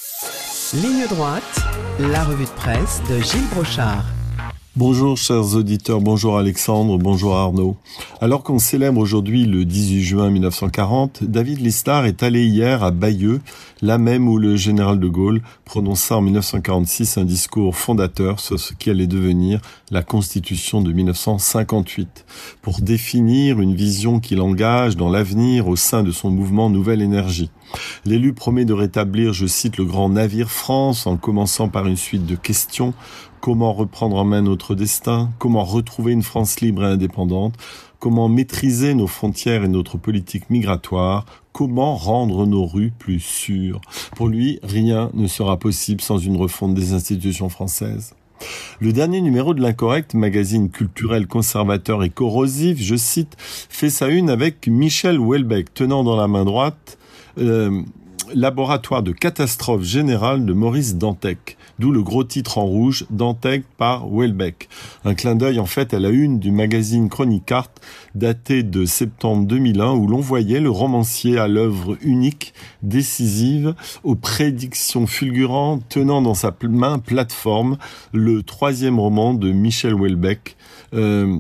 Ligne droite, la revue de presse de Gilles Brochard. Bonjour chers auditeurs, bonjour Alexandre, bonjour Arnaud. Alors qu'on célèbre aujourd'hui le dix-huit juin mille neuf cent quarante, David Lisnard est allé hier à Bayeux, là même où le général de Gaulle prononça en mille neuf cent quarante-six un discours fondateur sur ce qui allait devenir la Constitution de mille neuf cent cinquante-huit, pour définir une vision qu'il engage dans l'avenir au sein de son mouvement Nouvelle Énergie. L'élu promet de rétablir, je cite, le grand navire France en commençant par une suite de questions. Comment reprendre en main notre destin ? Comment retrouver une France libre et indépendante ? Comment maîtriser nos frontières et notre politique migratoire ? Comment rendre nos rues plus sûres ? Pour lui, rien ne sera possible sans une refonte des institutions françaises. Le dernier numéro de l'Incorrect, magazine culturel conservateur et corrosif, je cite, fait sa une avec Michel Houellebecq, tenant dans la main droite euh, laboratoire de catastrophe générale de Maurice Dantec, d'où le gros titre en rouge, Dantec par Houellebecq. Un clin d'œil en fait à la une du magazine Chronique Art, daté de septembre deux mille un, où l'on voyait le romancier à l'œuvre unique, décisive, aux prédictions fulgurantes, tenant dans sa main Plateforme, le troisième roman de Michel Houellebecq, euh,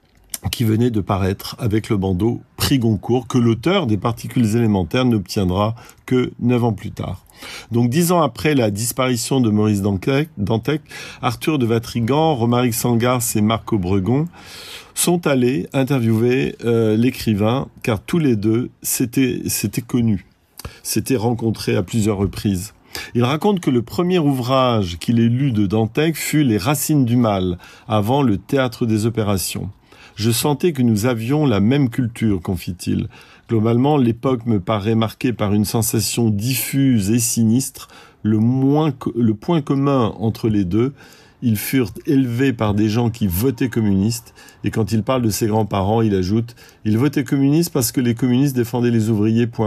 qui venait de paraître avec le bandeau Prix Goncourt, que l'auteur des Particules élémentaires n'obtiendra que neuf ans plus tard. Donc dix ans après la disparition de Maurice Dantec, Dantec Arthur de Vatrigan, Romaric Sangars et Marc Obregon sont allés interviewer euh, l'écrivain, car tous les deux s'étaient, s'étaient connus, s'étaient rencontrés à plusieurs reprises. Il raconte que le premier ouvrage qu'il ait lu de Dantec fut Les Racines du mal, avant le Théâtre des Opérations. Je sentais que nous avions la même culture, confie-t-il. Globalement, l'époque me paraît marquée par une sensation diffuse et sinistre. Le, moins, le point commun entre les deux, ils furent élevés par des gens qui votaient communistes. Et quand il parle de ses grands-parents, il ajoute « Ils votaient communistes parce que les communistes défendaient les ouvriers, point barre ».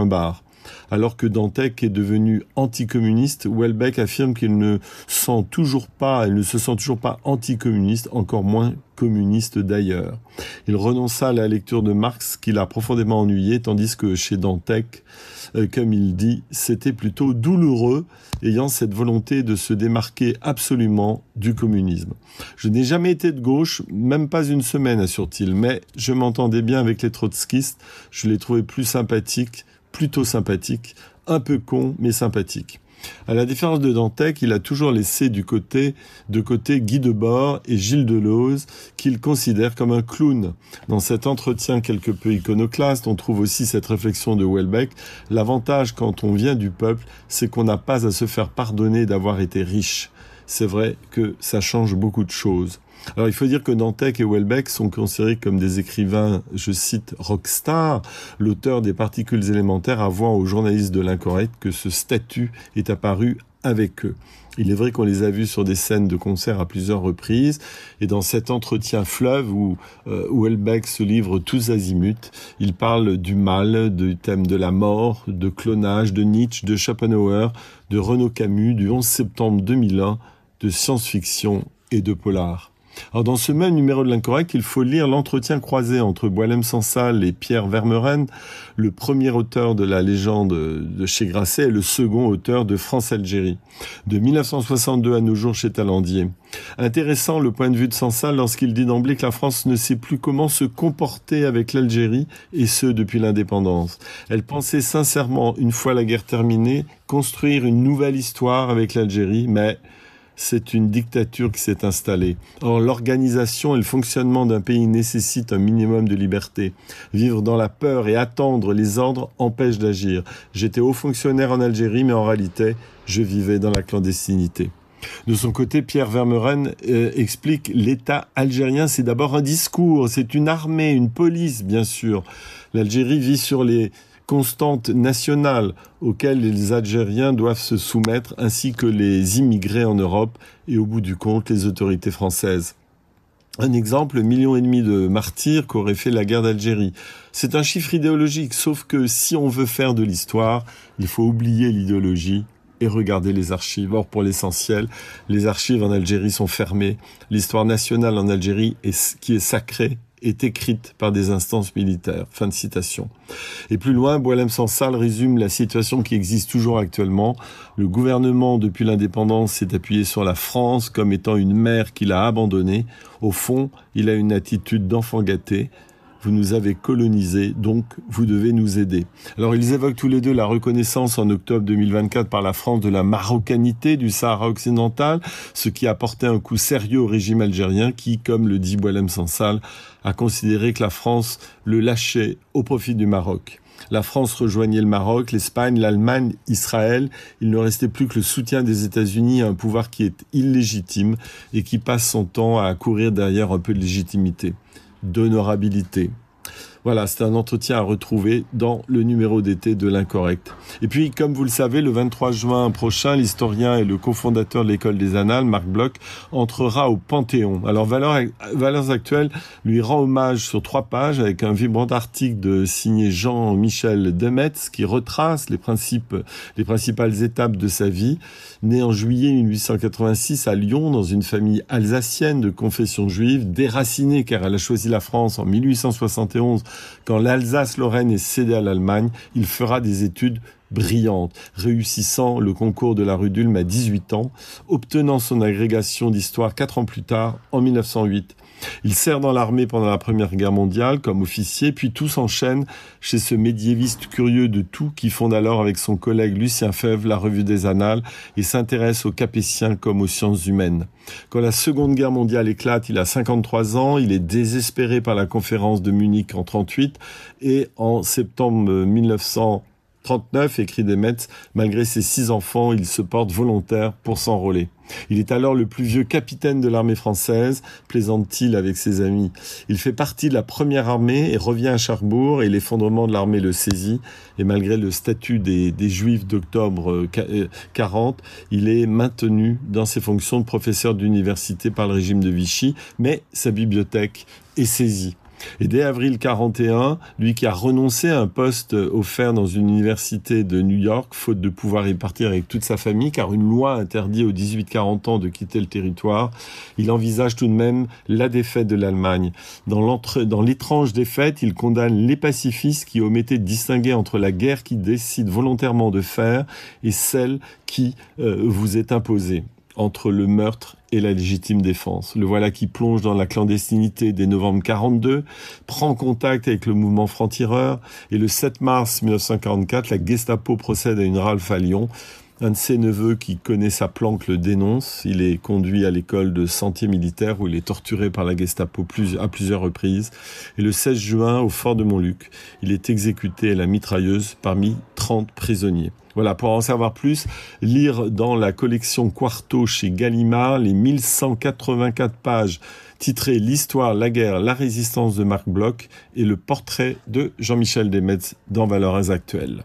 Alors que Dantec est devenu anticommuniste, Houellebecq affirme qu'il ne sent toujours pas, il ne se sent toujours pas anticommuniste, encore moins communiste d'ailleurs. Il renonça à la lecture de Marx, qui l'a profondément ennuyé, tandis que chez Dantec, euh, comme il dit, c'était plutôt douloureux, ayant cette volonté de se démarquer absolument du communisme. Je n'ai jamais été de gauche, même pas une semaine, assure-t-il, mais je m'entendais bien avec les trotskistes, je les trouvais plus sympathiques, plutôt sympathiques, un peu cons, mais sympathiques. À la différence de Dantec, il a toujours laissé du côté, de côté Guy Debord et Gilles Deleuze, qu'il considère comme un clown. Dans cet entretien quelque peu iconoclaste, on trouve aussi cette réflexion de Houellebecq. L'avantage quand on vient du peuple, c'est qu'on n'a pas à se faire pardonner d'avoir été riche. C'est vrai que ça change beaucoup de choses. Alors il faut dire que Dantec et Houellebecq sont considérés comme des écrivains, je cite, rockstar. L'auteur des Particules élémentaires avoue aux journalistes de l'Incorrect que ce statut est apparu avec eux. Il est vrai qu'on les a vus sur des scènes de concert à plusieurs reprises, et dans cet entretien fleuve où euh, Houellebecq se livre tous azimuts, il parle du mal, du thème de la mort, de clonage, de Nietzsche, de Schopenhauer, de Renaud Camus, du onze septembre deux mille un, de science-fiction et de polar. Alors dans ce même numéro de l'Incorrect, il faut lire l'entretien croisé entre Boualem-Sansal et Pierre Vermeuren, le premier auteur de la légende de chez Grasset et le second auteur de France-Algérie, de mille neuf cent soixante-deux à nos jours chez Talandier. Intéressant le point de vue de Sansal lorsqu'il dit d'emblée que la France ne sait plus comment se comporter avec l'Algérie, et ce depuis l'indépendance. Elle pensait sincèrement, une fois la guerre terminée, construire une nouvelle histoire avec l'Algérie, mais c'est une dictature qui s'est installée. Or, l'organisation et le fonctionnement d'un pays nécessitent un minimum de liberté. Vivre dans la peur et attendre les ordres empêche d'agir. J'étais haut fonctionnaire en Algérie, mais en réalité, je vivais dans la clandestinité. De son côté, Pierre Vermeuren euh, explique l'État algérien, c'est d'abord un discours, c'est une armée, une police, bien sûr. L'Algérie vit sur les constantes nationales auxquelles les Algériens doivent se soumettre, ainsi que les immigrés en Europe et au bout du compte les autorités françaises. Un exemple, million et demi de martyrs qu'aurait fait la guerre d'Algérie. C'est un chiffre idéologique, sauf que si on veut faire de l'histoire, il faut oublier l'idéologie et regarder les archives. Or, pour l'essentiel, les archives en Algérie sont fermées. L'histoire nationale en Algérie, est, qui est sacrée, est écrite par des instances militaires. Fin de citation. Et plus loin, Boualem-Sansal résume la situation qui existe toujours actuellement. Le gouvernement, depuis l'indépendance, s'est appuyé sur la France comme étant une mère qu'il a abandonnée. Au fond, il a une attitude d'enfant gâté. Vous nous avez colonisés, donc vous devez nous aider. Alors ils évoquent tous les deux la reconnaissance en octobre deux mille vingt-quatre par la France de la marocanité du Sahara occidental, ce qui a porté un coup sérieux au régime algérien qui, comme le dit Boualem-Sansal, a considéré que la France le lâchait au profit du Maroc. La France rejoignait le Maroc, l'Espagne, l'Allemagne, Israël. Il ne restait plus que le soutien des États-Unis à un pouvoir qui est illégitime et qui passe son temps à courir derrière un peu de légitimité, d'honorabilité. Voilà, c'est un entretien à retrouver dans le numéro d'été de l'Incorrect. Et puis, comme vous le savez, le vingt-trois juin prochain, l'historien et le cofondateur de l'École des Annales, Marc Bloch, entrera au Panthéon. Alors, Valeurs, Valeurs Actuelles lui rend hommage sur trois pages avec un vibrant article de signé Jean-Michel Demetz qui retrace les principes, les principales étapes de sa vie. Né en juillet mille huit cent quatre-vingt-six à Lyon, dans une famille alsacienne de confession juive, déracinée car elle a choisi la France en mille huit cent soixante et onze, quand l'Alsace-Lorraine est cédée à l'Allemagne, il fera des études brillantes, réussissant le concours de la rue d'Ulm à dix-huit ans, obtenant son agrégation d'histoire quatre ans plus tard, en mille neuf cent huit. Il sert dans l'armée pendant la Première Guerre mondiale comme officier, puis tout s'enchaîne chez ce médiéviste curieux de tout qui fonde alors avec son collègue Lucien Febvre la Revue des Annales et s'intéresse aux Capétiens comme aux sciences humaines. Quand la Seconde Guerre mondiale éclate, il a cinquante-trois ans, il est désespéré par la conférence de Munich en trente-huit et en septembre mille neuf cent trente-neuf, écrit Demetz, malgré ses six enfants, il se porte volontaire pour s'enrôler. Il est alors le plus vieux capitaine de l'armée française, plaisante-t-il avec ses amis. Il fait partie de la première armée et revient à Cherbourg et l'effondrement de l'armée le saisit. Et malgré le statut des, des Juifs d'octobre quarante, il est maintenu dans ses fonctions de professeur d'université par le régime de Vichy, mais sa bibliothèque est saisie. Et dès avril quarante et un, lui qui a renoncé à un poste offert dans une université de New York, faute de pouvoir y partir avec toute sa famille, car une loi interdit aux dix-huit à quarante ans de quitter le territoire, il envisage tout de même la défaite de l'Allemagne. Dans, l'entre... dans l'étrange défaite, il condamne les pacifistes qui omettaient de distinguer entre la guerre qu'il décide volontairement de faire et celle qui euh, vous est imposée, entre le meurtre et la légitime défense. Le voilà qui plonge dans la clandestinité dès novembre quarante-deux, prend contact avec le mouvement franc-tireur, et le sept mars mille neuf cent quarante-quatre, la Gestapo procède à une rafle à Lyon. Un de ses neveux qui connaît sa planque le dénonce. Il est conduit à l'école de Sentier militaire où il est torturé par la Gestapo plus, à plusieurs reprises. Et le seize juin, au fort de Montluc, il est exécuté à la mitrailleuse parmi trente prisonniers. Voilà, pour en savoir plus, lire dans la collection Quarto chez Gallimard les mille cent quatre-vingt-quatre pages titrées L'histoire, la guerre, la résistance de Marc Bloch et le portrait de Jean-Michel Desmetz dans Valeurs actuelles.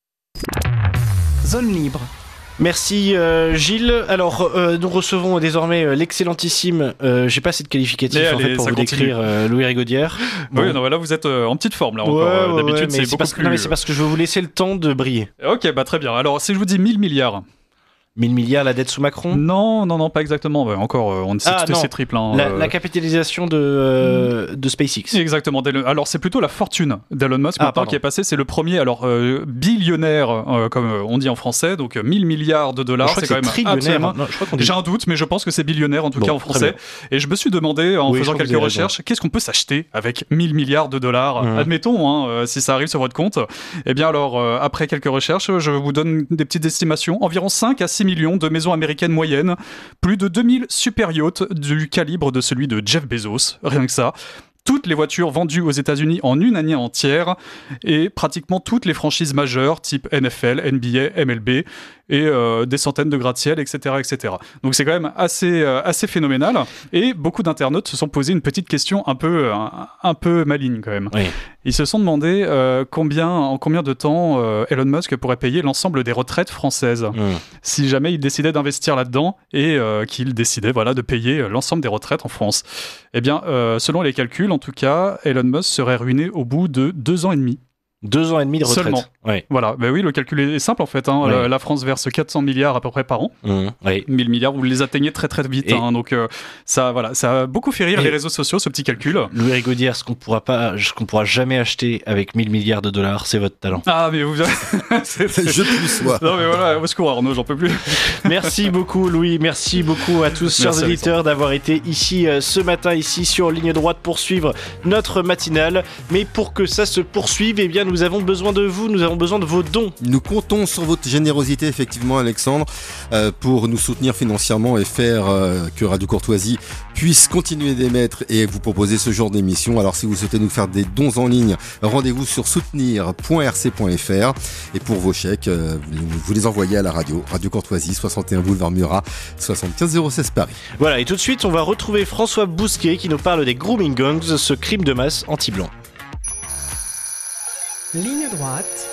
Zone libre. Merci euh, Gilles. Alors euh, nous recevons désormais euh, l'excellentissime, euh, j'ai pas assez de qualificatifs allez, en fait pour vous continue. décrire euh, Louis Rigaudière. Bon. Oui, non, là vous êtes euh, en petite forme là encore. Ouais, ouais, D'habitude ouais, c'est, c'est beaucoup parce plus. Que, non, mais c'est parce que je veux vous laisser le temps de briller. Ok, bah très bien. Alors si je vous dis mille milliards. mille milliards la dette sous Macron ? Non, non, non, pas exactement. Bah, encore, euh, on sait ah, tout c'est triple. Hein, la, euh... la capitalisation de, euh, de SpaceX. Exactement. Alors c'est plutôt la fortune d'Elon Musk ah, maintenant qui est passée. C'est le premier, alors euh, billionnaire, euh, comme on dit en français, donc mille milliards de dollars. Je c'est crois quand que même absolument. Non, je crois qu'on dit... J'ai un doute, mais je pense que c'est billionnaire en tout bon, cas en français. Et je me suis demandé en oui, faisant quelques recherches, raison. qu'est-ce qu'on peut s'acheter avec mille milliards de dollars. Mmh. Admettons, hein, euh, si ça arrive sur votre compte. Eh bien alors, euh, après quelques recherches, je vous donne des petites estimations. Environ cinq à six millions de maisons américaines moyennes, plus de deux mille super yachts du calibre de celui de Jeff Bezos, rien que ça. Toutes les voitures vendues aux États-Unis en une année entière et pratiquement toutes les franchises majeures type N F L, N B A, M L B et euh, des centaines de gratte-ciel, et cetera, et cetera. Donc c'est quand même assez euh, assez phénoménal et beaucoup d'internautes se sont posé une petite question un peu un, un peu maligne quand même. Oui. Ils se sont demandé euh, combien en combien de temps euh, Elon Musk pourrait payer l'ensemble des retraites françaises mmh. si jamais il décidait d'investir là-dedans et euh, qu'il décidait voilà de payer l'ensemble des retraites en France. Eh bien, euh, selon les calculs, en tout cas, Elon Musk serait ruiné au bout de deux ans et demi. Deux ans et demi de retraite. Seulement. Ouais. Voilà. Ben oui, le calcul est simple en fait. Hein. Ouais. La, la France verse quatre cents milliards à peu près par an. Mmh. Ouais. mille milliards, vous les atteignez très très vite. Et... Hein. Donc euh, ça, voilà, ça a beaucoup fait rire et... les réseaux sociaux, ce petit calcul. Louis Rigaudière, ce qu'on pourra pas, ce qu'on pourra jamais acheter avec mille milliards de dollars, c'est votre talent. Ah mais vous, c'est, c'est... je plus sois. Non mais voilà, au secours Arnaud, j'en peux plus. Merci beaucoup Louis, merci beaucoup à tous, chers auditeurs, d'avoir été ici euh, ce matin, ici sur Ligne Droite pour suivre notre matinale. Mais pour que ça se poursuive, eh bien nous avons besoin de vous, nous avons besoin de vos dons. Nous comptons sur votre générosité, effectivement, Alexandre, euh, pour nous soutenir financièrement et faire euh, que Radio Courtoisie puisse continuer d'émettre et vous proposer ce genre d'émission. Alors, si vous souhaitez nous faire des dons en ligne, rendez-vous sur soutenir point r c point f r et pour vos chèques, euh, vous les envoyez à la radio, Radio Courtoisie, soixante et un boulevard Murat, soixante-quinze zéro seize Paris. Voilà, et tout de suite, on va retrouver François Bousquet qui nous parle des grooming gangs, ce crime de masse anti-blanc. Ligne droite.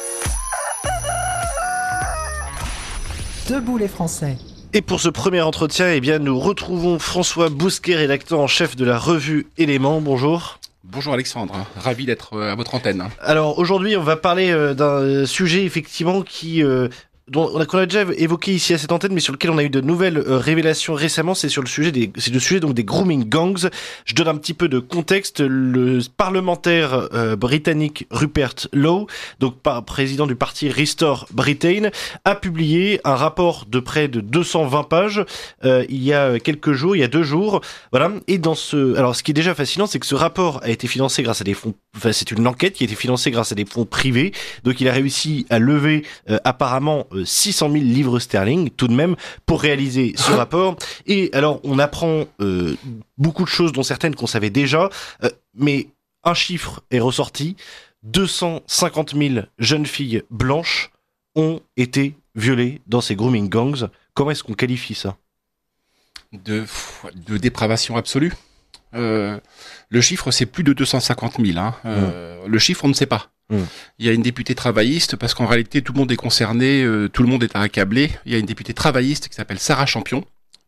Debout les Français. Et pour ce premier entretien, eh bien, nous retrouvons François Bousquet, rédacteur en chef de la revue Éléments. Bonjour. Bonjour Alexandre, ravi d'être à votre antenne. Alors aujourd'hui, on va parler d'un sujet effectivement qui... Euh dont on a, qu'on a déjà évoqué ici à cette antenne, mais sur lequel on a eu de nouvelles euh, révélations récemment, c'est sur le sujet des, c'est le sujet donc des grooming gangs. Je donne un petit peu de contexte. Le parlementaire euh, britannique Rupert Lowe, donc par, président du parti Restore Britain, a publié un rapport de près de deux cent vingt pages euh, il y a quelques jours, il y a deux jours, voilà. Et dans ce, alors ce qui est déjà fascinant, c'est que ce rapport a été financé grâce à des fonds. Enfin, c'est une enquête qui a été financée grâce à des fonds privés. Donc, il a réussi à lever euh, apparemment six cent mille livres sterling tout de même pour réaliser ce rapport. Et alors on apprend euh, beaucoup de choses dont certaines qu'on savait déjà, euh, mais un chiffre est ressorti, deux cent cinquante mille jeunes filles blanches ont été violées dans ces grooming gangs. Comment est-ce qu'on qualifie ça ? De, de dépravation absolue. Euh, le chiffre c'est plus de deux cent cinquante mille. Hein. Euh, mmh. Le chiffre on ne sait pas. Mmh. Il y a une députée travailliste, parce qu'en réalité tout le monde est concerné, euh, tout le monde est accablé. Il y a une députée travailliste qui s'appelle Sarah Champion,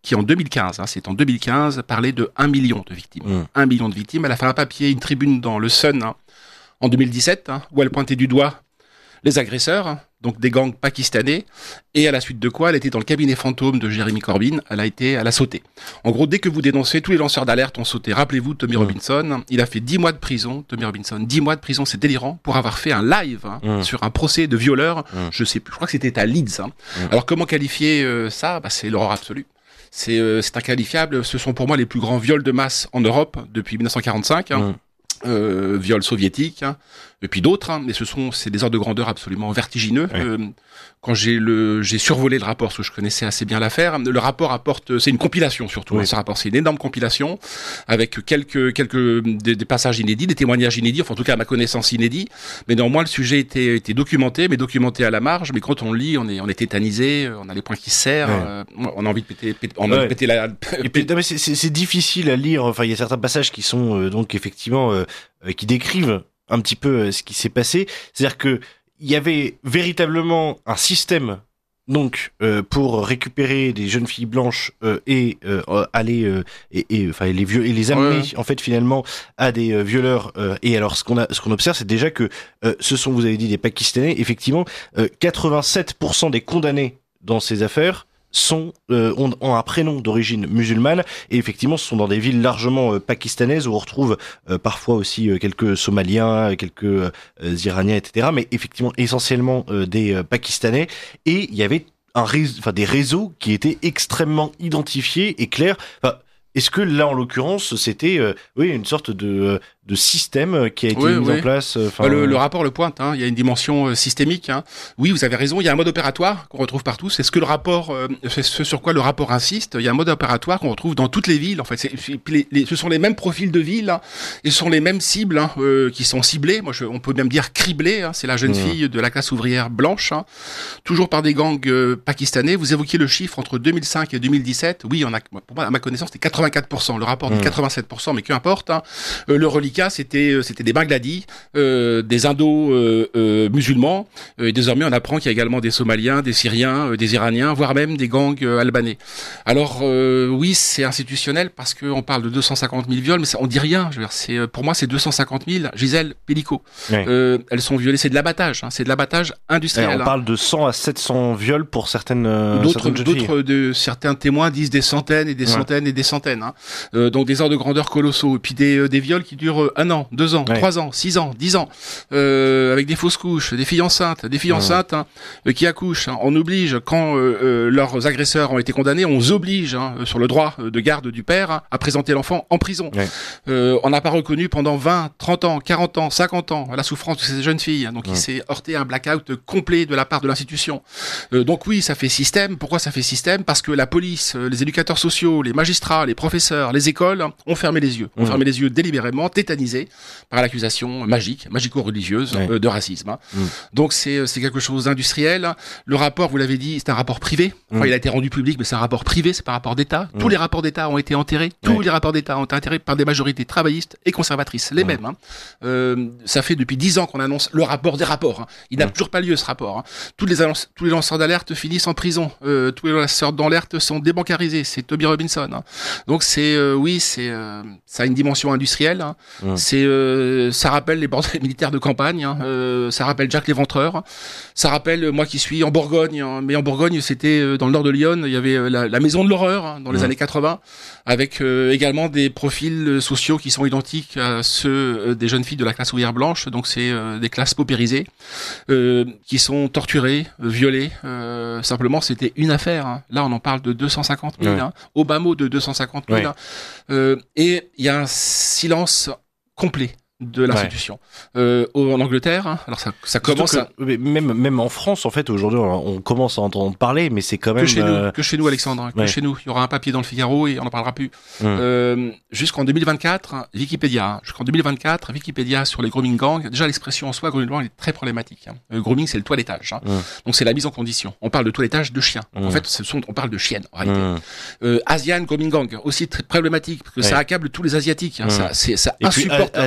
qui en deux mille quinze, hein, c'est en deux mille quinze, parlait de un million de victimes. Mmh. un million de victimes. Elle a fait un papier, une tribune dans le Sun hein, en deux mille dix-sept, hein, où elle pointait du doigt les agresseurs, hein, donc des gangs pakistanais, et à la suite de quoi elle était dans le cabinet fantôme de Jeremy Corbyn, elle a été, elle a sauté. En gros, dès que vous dénoncez, tous les lanceurs d'alerte ont sauté. Rappelez-vous, Tommy mmh. Robinson, il a fait dix mois de prison, Tommy Robinson, dix mois de prison, c'est délirant, pour avoir fait un live hein, mmh. sur un procès de violeur, mmh. je sais plus, je crois que c'était à Leeds. Hein. Mmh. Alors comment qualifier euh, ça bah, c'est l'horreur absolue. C'est, euh, c'est inqualifiable, ce sont pour moi les plus grands viols de masse en Europe depuis dix-neuf cent quarante-cinq. Hein. Mmh. Euh, viols soviétiques, hein, et puis d'autres, hein, mais ce sont c'est des ordres de grandeur absolument vertigineux. Ouais. Euh, quand j'ai le j'ai survolé le rapport, parce que je connaissais assez bien l'affaire, le rapport apporte, c'est une compilation surtout. Ouais. Hein, ce rapport, c'est une énorme compilation avec quelques quelques des, des passages inédits, des témoignages inédits, enfin en tout cas à ma connaissance inédits. Mais néanmoins le sujet était était documenté, mais documenté à la marge. Mais quand on le lit, on est on est tétanisé, on a les poings qui se serrent, ouais. euh, on a envie de péter, péter on a ouais. envie de péter la. Et puis, non, mais c'est, c'est, c'est difficile à lire. Enfin, il y a certains passages qui sont euh, donc effectivement euh, euh, qui décrivent un petit peu euh, ce qui s'est passé. C'est-à-dire que il y avait véritablement un système donc euh, pour récupérer des jeunes filles blanches euh, et euh, aller euh, et, et enfin les vieux et les amener ouais. en fait finalement à des euh, violeurs euh, et alors ce qu'on a ce qu'on observe c'est déjà que euh, ce sont vous avez dit des Pakistanais effectivement euh, quatre-vingt-sept pour cent des condamnés dans ces affaires sont euh, ont, ont un prénom d'origine musulmane et effectivement ce sont dans des villes largement euh, pakistanaises où on retrouve euh, parfois aussi euh, quelques Somaliens, quelques euh, Iraniens, et cetera. Mais effectivement essentiellement euh, des euh, Pakistanais et il y avait un réseau, enfin des réseaux qui étaient extrêmement identifiés et clairs. Enfin, est-ce que là en l'occurrence c'était euh, oui une sorte de de système qui a été oui, mis oui. en place. Bah, le, le rapport le pointe. Hein. Il y a une dimension euh, systémique. Hein. Oui, vous avez raison. Il y a un mode opératoire qu'on retrouve partout. C'est ce que le rapport, euh, c'est ce sur quoi le rapport insiste. Il y a un mode opératoire qu'on retrouve dans toutes les villes. En fait, c'est, les, les, ce sont les mêmes profils de villes. Hein, et ce sont les mêmes cibles hein, euh, qui sont ciblées. Moi, je, on peut même dire criblées. Hein. C'est la jeune mmh. fille de la classe ouvrière blanche, hein, toujours par des gangs euh, pakistanais. Vous évoquiez le chiffre entre deux mille cinq et deux mille dix-sept. Oui, on a, pour moi, à ma connaissance, c'était quatre-vingt-quatre pour cent. Le rapport dit mmh. quatre-vingt-sept pour cent, mais qu'importe. Hein. Euh, le reliquat, c'était, c'était C'était des Bangladis, euh, des Indo euh, euh, musulmans, euh, et désormais on apprend qu'il y a également des Somaliens, des Syriens, euh, des Iraniens, voire même des gangs euh, albanais. Alors euh, oui, c'est institutionnel parce que on parle de deux cent cinquante mille viols, mais ça, on dit rien. Je veux dire, c'est pour moi c'est deux cent cinquante mille. Gisèle Pellico, ouais. euh, elles sont violées, c'est de l'abattage, hein, c'est de l'abattage industriel. Et on hein. parle de cent à sept cents viols pour certaines. Euh, d'autres, certaines d'autres de certains témoins disent des centaines et des ouais. centaines et des centaines. Hein. Euh, donc des ordres de grandeur colossaux, et puis des euh, des viols qui durent un an, deux ans. Ouais. trois ans, six ans, dix ans, euh, avec des fausses couches, des filles enceintes, des filles mmh. enceintes hein, euh, qui accouchent. Hein. On oblige, quand euh, euh, leurs agresseurs ont été condamnés, on oblige hein, sur le droit de garde du père hein, à présenter l'enfant en prison. Ouais. Euh, on n'a pas reconnu pendant vingt, trente ans, quarante ans, cinquante ans la souffrance de ces jeunes filles. Hein. Donc mmh. il s'est heurté à un blackout complet de la part de l'institution. Euh, donc oui, ça fait système. Pourquoi ça fait système ? Parce que la police, les éducateurs sociaux, les magistrats, les professeurs, les écoles ont fermé les yeux. Ont mmh. fermé les yeux délibérément, tétanisés par l'accusation magique, magico-religieuse ouais. euh, de racisme. Hein. Mm. Donc c'est c'est quelque chose d'industriel. Le rapport, vous l'avez dit, c'est un rapport privé. Enfin, mm. il a été rendu public, mais c'est un rapport privé, c'est pas un rapport d'État. Mm. Tous les rapports d'État ont été enterrés. Tous ouais. les rapports d'État ont été enterrés par des majorités travaillistes et conservatrices, les mm. mêmes. Hein. Euh, ça fait depuis dix ans qu'on annonce le rapport des rapports. Hein. Il n'a mm. toujours pas lieu ce rapport. Hein. Tous les annonces, tous les lanceurs d'alerte finissent en prison. Euh, tous les lanceurs d'alerte sont débancarisés. C'est Tommy Robinson. Hein. Donc c'est euh, oui, c'est euh, ça a une dimension industrielle. Hein. Mm. C'est euh, ça rappelle les bordels militaires de campagne, hein. euh, ça rappelle Jack l'Éventreur, ça rappelle moi qui suis en Bourgogne, hein. mais en Bourgogne c'était euh, dans le nord de Lyon, il y avait la, la maison de l'horreur hein, dans les mmh. années quatre-vingts, avec euh, également des profils sociaux qui sont identiques à ceux euh, des jeunes filles de la classe ouvrière blanche, donc c'est euh, des classes paupérisées, euh, qui sont torturées, euh, violées, euh, simplement c'était une affaire, hein. Là on en parle de deux cent cinquante mille, ouais. hein. Au bas mot de deux cent cinquante mille, ouais. hein. euh, et il y a un silence complet de l'institution. Ouais. Euh, en Angleterre, hein, alors ça, ça commence que, à... Même, même en France, en fait, aujourd'hui, on commence à entendre parler, mais c'est quand même... Que chez euh... nous, que chez nous, Alexandre, que ouais. chez nous. Il y aura un papier dans le Figaro et on n'en parlera plus. Mmh. Euh, jusqu'en deux mille vingt-quatre, Wikipédia, hein, jusqu'en deux mille vingt-quatre, Wikipédia sur les grooming gangs, déjà l'expression en soi, grooming gang, est très problématique. Hein. Le grooming, c'est le toilettage. Hein. Mmh. Donc c'est la mise en condition. On parle de toilettage de chiens. Mmh. En fait, ce sont, on parle de chiennes, en réalité. Mmh. Euh, Asian grooming gang, aussi très problématique, parce que ouais. ça accable tous les Asiatiques. Hein. Mmh. Ça, c'est, ça et insupporte. Puis, Asi- surtout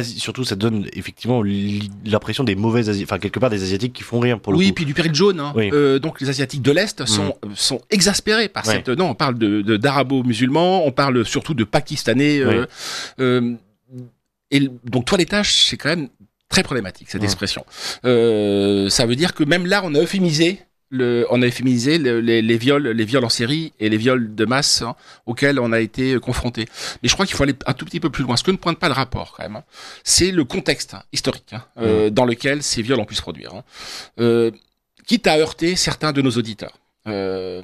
ça donne effectivement l'impression des mauvaises, Asi- enfin quelque part des Asiatiques qui font rien pour le oui, coup. Oui, puis du péril jaune. Hein. Oui. Euh, donc les Asiatiques de l'Est sont, mmh. sont exaspérés par ouais. cette... Non, on parle de, de, d'arabo-musulmans, on parle surtout de Pakistanais. Euh, oui. euh, et donc toilettage, c'est quand même très problématique, cette mmh. expression. Euh, ça veut dire que même là, on a euphémisé Le, on a euphémisé le, les, les viols, les viols en série et les viols de masse hein, auxquels on a été confronté. Mais je crois qu'il faut aller un tout petit peu plus loin. Ce que ne pointe pas le rapport, quand même, hein, c'est le contexte hein, historique hein, euh, mmh. dans lequel ces viols ont pu se produire. Hein. Euh, quitte à heurter certains de nos auditeurs. Euh,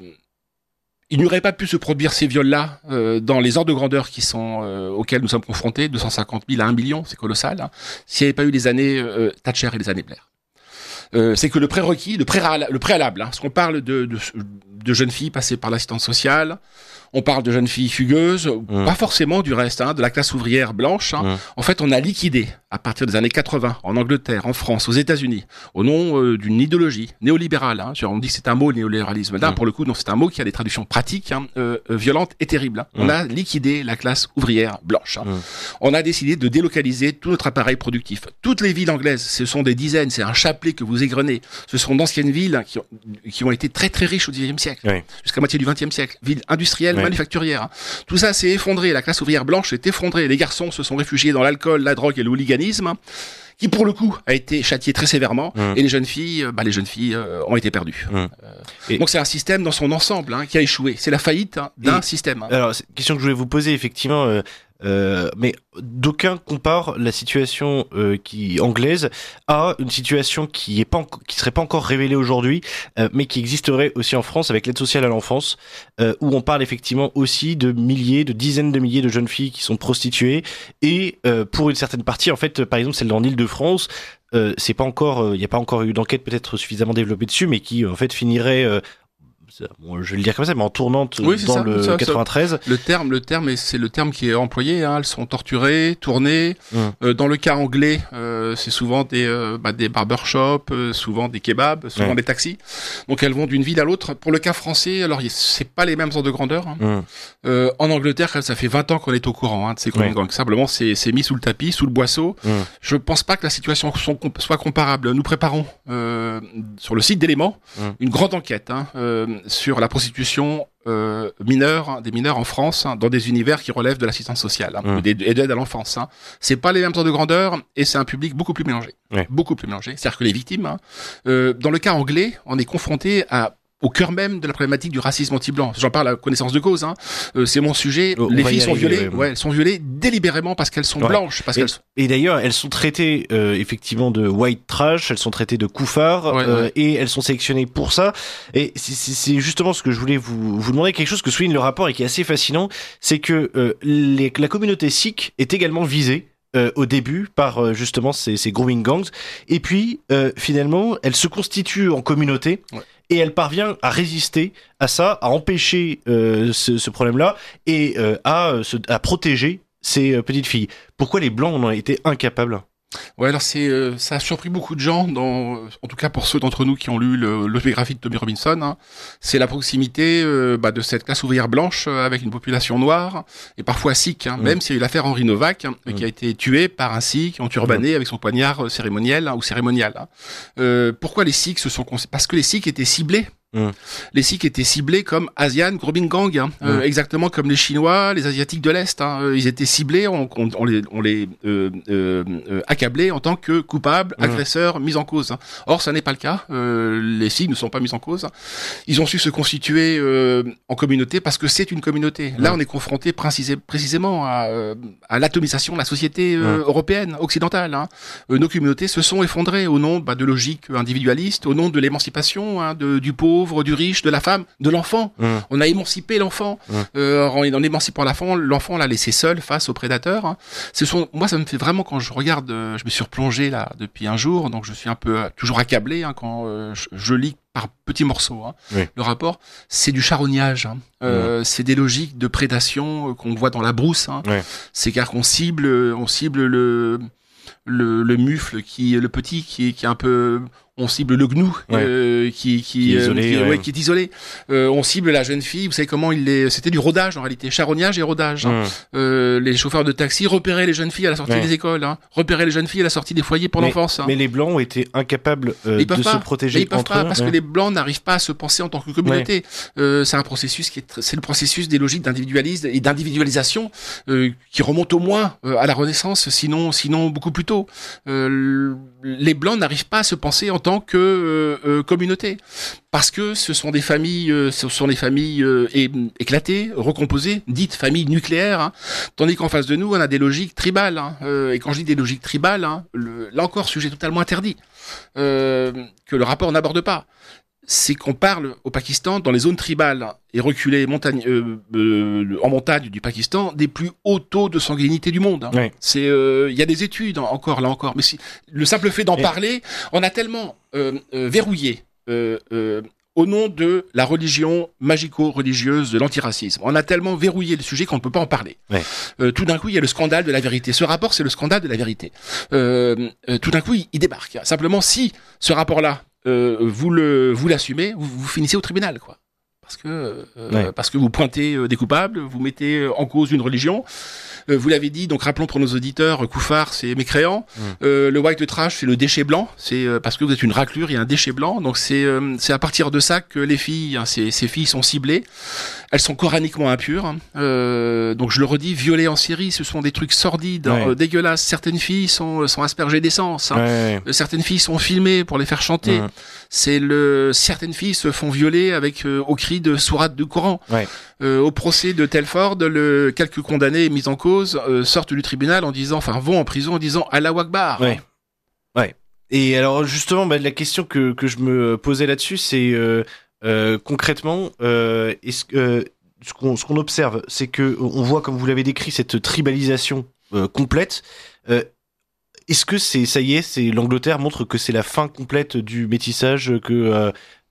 il n'y aurait pas pu se produire ces viols-là euh, dans les ordres de grandeur qui sont euh, auxquels nous sommes confrontés, deux cent cinquante mille à un million, c'est colossal. Hein, s'il n'y avait pas eu les années euh, Thatcher et les années Blair. Euh, c'est que le prérequis, le préalable, le préalable hein, parce qu'on parle de, de, de jeunes filles passées par l'assistance sociale, on parle de jeunes filles fugueuses, mmh. pas forcément du reste, hein, de la classe ouvrière blanche. Hein. Mmh. En fait, on a liquidé, à partir des années quatre-vingts, en Angleterre, en France, aux États-Unis, au nom euh, d'une idéologie néolibérale. Hein. On dit que c'est un mot, le néolibéralisme. Là, mmh. pour le coup, non, c'est un mot qui a des traductions pratiques, hein, euh, violentes et terribles. Hein. Mmh. On a liquidé la classe ouvrière blanche. Hein. Mmh. On a décidé de délocaliser tout notre appareil productif. Toutes les villes anglaises, ce sont des dizaines, c'est un chapelet que vous égrenez. Ce sont d'anciennes villes qui ont, qui ont été très très riches au dix-neuvième siècle, oui. jusqu'à moitié du vingtième siècle. Villes industrielles, oui. manufacturières. Hein. Tout ça s'est effondré. La classe ouvrière blanche s'est effondrée. Les garçons se sont réfugiés dans l'alcool, la drogue et le hooliganisme, hein, qui pour le coup a été châtié très sévèrement. Mmh. Et les jeunes filles, bah, les jeunes filles euh, ont été perdues. Mmh. Euh, et donc c'est un système dans son ensemble hein, qui a échoué. C'est la faillite hein, d'un et, système. Hein. Alors, c'est une question que je voulais vous poser effectivement. Euh... Euh, mais d'aucuns comparent la situation euh, qui anglaise à une situation qui est pas en, qui serait pas encore révélée aujourd'hui, euh, mais qui existerait aussi en France avec l'aide sociale à l'enfance, euh, où on parle effectivement aussi de milliers, de dizaines de milliers de jeunes filles qui sont prostituées et euh, pour une certaine partie, en fait, par exemple celle en Île-de-France, euh, c'est pas encore, il euh, n'y a pas encore eu d'enquête peut-être suffisamment développée dessus, mais qui en fait finirait euh, Bon, je vais le dire comme ça, mais en tournante oui, dans ça, le ça, quatre-vingt-treize. Ça. Le terme, le terme, c'est le terme qui est employé. Hein, elles sont torturées, tournées. Mmh. Euh, dans le cas anglais, euh, c'est souvent des, euh, bah, des barbershops, euh, souvent des kebabs, souvent mmh. des taxis. Donc elles vont d'une ville à l'autre. Pour le cas français, alors c'est pas les mêmes ordres de grandeur. Hein. Mmh. Euh, en Angleterre, ça fait vingt ans qu'on est au courant hein, de ces grandes gangs. Simplement, c'est, c'est mis sous le tapis, sous le boisseau. Mmh. Je pense pas que la situation soit comparable. Nous préparons euh, sur le site d'Éléments mmh. une grande enquête. Hein, euh, sur la prostitution euh, mineure, hein, des mineurs en France, hein, dans des univers qui relèvent de l'assistance sociale hein, mmh. et d'aide à l'enfance. Hein. C'est pas les mêmes ordres de grandeur et c'est un public beaucoup plus mélangé. Ouais. Beaucoup plus mélangé. C'est-à-dire que les victimes, hein, euh, dans le cas anglais, on est confronté à au cœur même de la problématique du racisme anti-blanc. J'en parle à connaissance de cause. Hein. Euh, c'est mon sujet. On les filles sont arriver, violées. Ouais. Ouais, elles sont violées délibérément parce qu'elles sont ouais. blanches. Parce et, qu'elles sont... et d'ailleurs, elles sont traitées euh, effectivement de white trash. Elles sont traitées de couffards ouais, euh, ouais. et elles sont sélectionnées pour ça. Et c'est, c'est justement ce que je voulais vous vous demander. Quelque chose que souligne le rapport et qui est assez fascinant, c'est que euh, les, la communauté sikh est également visée. Euh, au début par euh, justement ces, ces grooming gangs et puis euh, finalement elle se constitue en communauté ouais. et elle parvient à résister à ça, à empêcher euh, ce, ce problème-là et euh, à, se, à protéger ces euh, petites filles. Pourquoi les blancs en ont été incapables ? Ouais, alors c'est euh, ça a surpris beaucoup de gens, dans, en tout cas pour ceux d'entre nous qui ont lu le, l'autobiographie de Tommy Robinson. Hein. C'est la proximité euh, bah, de cette classe ouvrière blanche euh, avec une population noire et parfois sikh. Hein, mmh. Même s'il y a eu l'affaire Henri Novak, hein, mmh. qui a été tué par un sikh en turbané mmh. avec son poignard cérémoniel hein, ou cérémonial. Hein. Euh, pourquoi les sikhs se sont parce que les sikhs étaient ciblés. Mmh. Les sikhs étaient ciblés comme Asian grooming gang, hein, mmh. euh, exactement comme les Chinois, les Asiatiques de l'Est. Hein, euh, ils étaient ciblés, on, on, on les, on les euh, euh, euh, accablait en tant que coupables, mmh. agresseurs, mis en cause. Hein. Or, ça n'est pas le cas. Euh, les sikhs ne sont pas mis en cause. Ils ont su se constituer euh, en communauté parce que c'est une communauté. Mmh. Là, on est confronté précisé, précisément à, euh, à l'atomisation de la société euh, mmh. européenne, occidentale. Hein. Euh, nos communautés se sont effondrées au nom bah, de logiques individualistes, au nom de l'émancipation hein, de, du pauvre, du riche, de la femme, de l'enfant. Mmh. On a émancipé l'enfant. Mmh. Euh, en, en émancipant l'enfant, l'enfant on l'a laissé seul face aux prédateurs. Hein. Ce sont, moi, ça me fait vraiment quand je regarde, euh, je me suis replongé là depuis un jour, donc je suis un peu euh, toujours accablé hein, quand euh, je, je lis par petits morceaux hein, oui. le rapport. C'est du charognage. Hein. Euh, mmh. C'est des logiques de prédation euh, qu'on voit dans la brousse. Hein. Oui. C'est car qu'on cible, on cible le Le, le mufle qui le petit qui est qui est un peu on cible le gnou ouais. euh, qui, qui, qui, est isolé, euh, qui, ouais. Ouais, qui est isolé. Euh, on cible la jeune fille. Vous savez comment il est. C'était du rodage en réalité, charognage et rodage. Hein. Mmh. Euh, les chauffeurs de taxi repéraient les jeunes filles à la sortie ouais. des écoles, hein. repéraient les jeunes filles à la sortie des foyers pour mais, l'enfance. Hein. Mais les blancs ont été incapables euh, de pas. se protéger mais ils peuvent entre pas, eux. parce ouais. que les blancs n'arrivent pas à se penser en tant que communauté. Ouais. Euh, c'est un processus qui est, c'est le processus des logiques d'individualisme et d'individualisation euh, qui remonte au moins euh, à la Renaissance, sinon, sinon beaucoup plus tôt. Euh, les blancs n'arrivent pas à se penser en tant que euh, euh, communauté, parce que ce sont des familles, euh, ce sont des familles euh, é- éclatées, recomposées, dites familles nucléaires, hein, tandis qu'en face de nous, on a des logiques tribales. Hein, euh, et quand je dis des logiques tribales, hein, le, là encore, sujet totalement interdit, euh, que le rapport n'aborde pas. C'est qu'on parle au Pakistan, dans les zones tribales et reculées montagne, euh, euh, en montagne du Pakistan, des plus hauts taux de sanguinité du monde. Hein. Oui. C'est, il euh, y a des études encore là encore, mais si, le simple fait d'en oui. parler, on a tellement euh, euh, verrouillé. Euh, euh, au nom de la religion magico-religieuse de l'antiracisme. On a tellement verrouillé le sujet qu'on ne peut pas en parler. Ouais. Euh, tout d'un coup, il y a le scandale de la vérité. Ce rapport, c'est le scandale de la vérité. Euh, euh, tout d'un coup, il, il débarque. Simplement, si ce rapport-là, euh, vous le, vous l'assumez, vous, vous finissez au tribunal, quoi. Parce que, euh, ouais. parce que vous pointez euh, des coupables, vous mettez en cause une religion. Euh, vous l'avez dit, donc rappelons pour nos auditeurs, Koufar, c'est mécréant. Mmh. Euh, le white trash, c'est le déchet blanc. C'est euh, parce que vous êtes une raclure, il y a un déchet blanc. Donc c'est euh, c'est à partir de ça que les filles, hein, ces, ces filles sont ciblées. Elles sont coraniquement impures. Hein. Euh, donc je le redis, violées en série, ce sont des trucs sordides, ouais. hein, euh, dégueulasses. Certaines filles sont sont aspergées d'essence. Hein. Ouais, ouais. Certaines filles sont filmées pour les faire chanter. Mmh. C'est le certaines filles se font violer avec euh, au cri de sourate du Coran. Ouais. Euh, au procès de Telford, le, quelques condamnés mis en cause euh, sortent du tribunal en disant, enfin vont en prison en disant Allahu Akbar. Ouais. Ouais. Et alors justement, bah, la question que que je me posais là-dessus, c'est euh, euh, concrètement, euh, est-ce que euh, ce qu'on ce qu'on observe, c'est que on voit, comme vous l'avez décrit, cette tribalisation euh, complète. Euh, est-ce que c'est ça y est, c'est l'Angleterre montre que c'est la fin complète du métissage, que euh,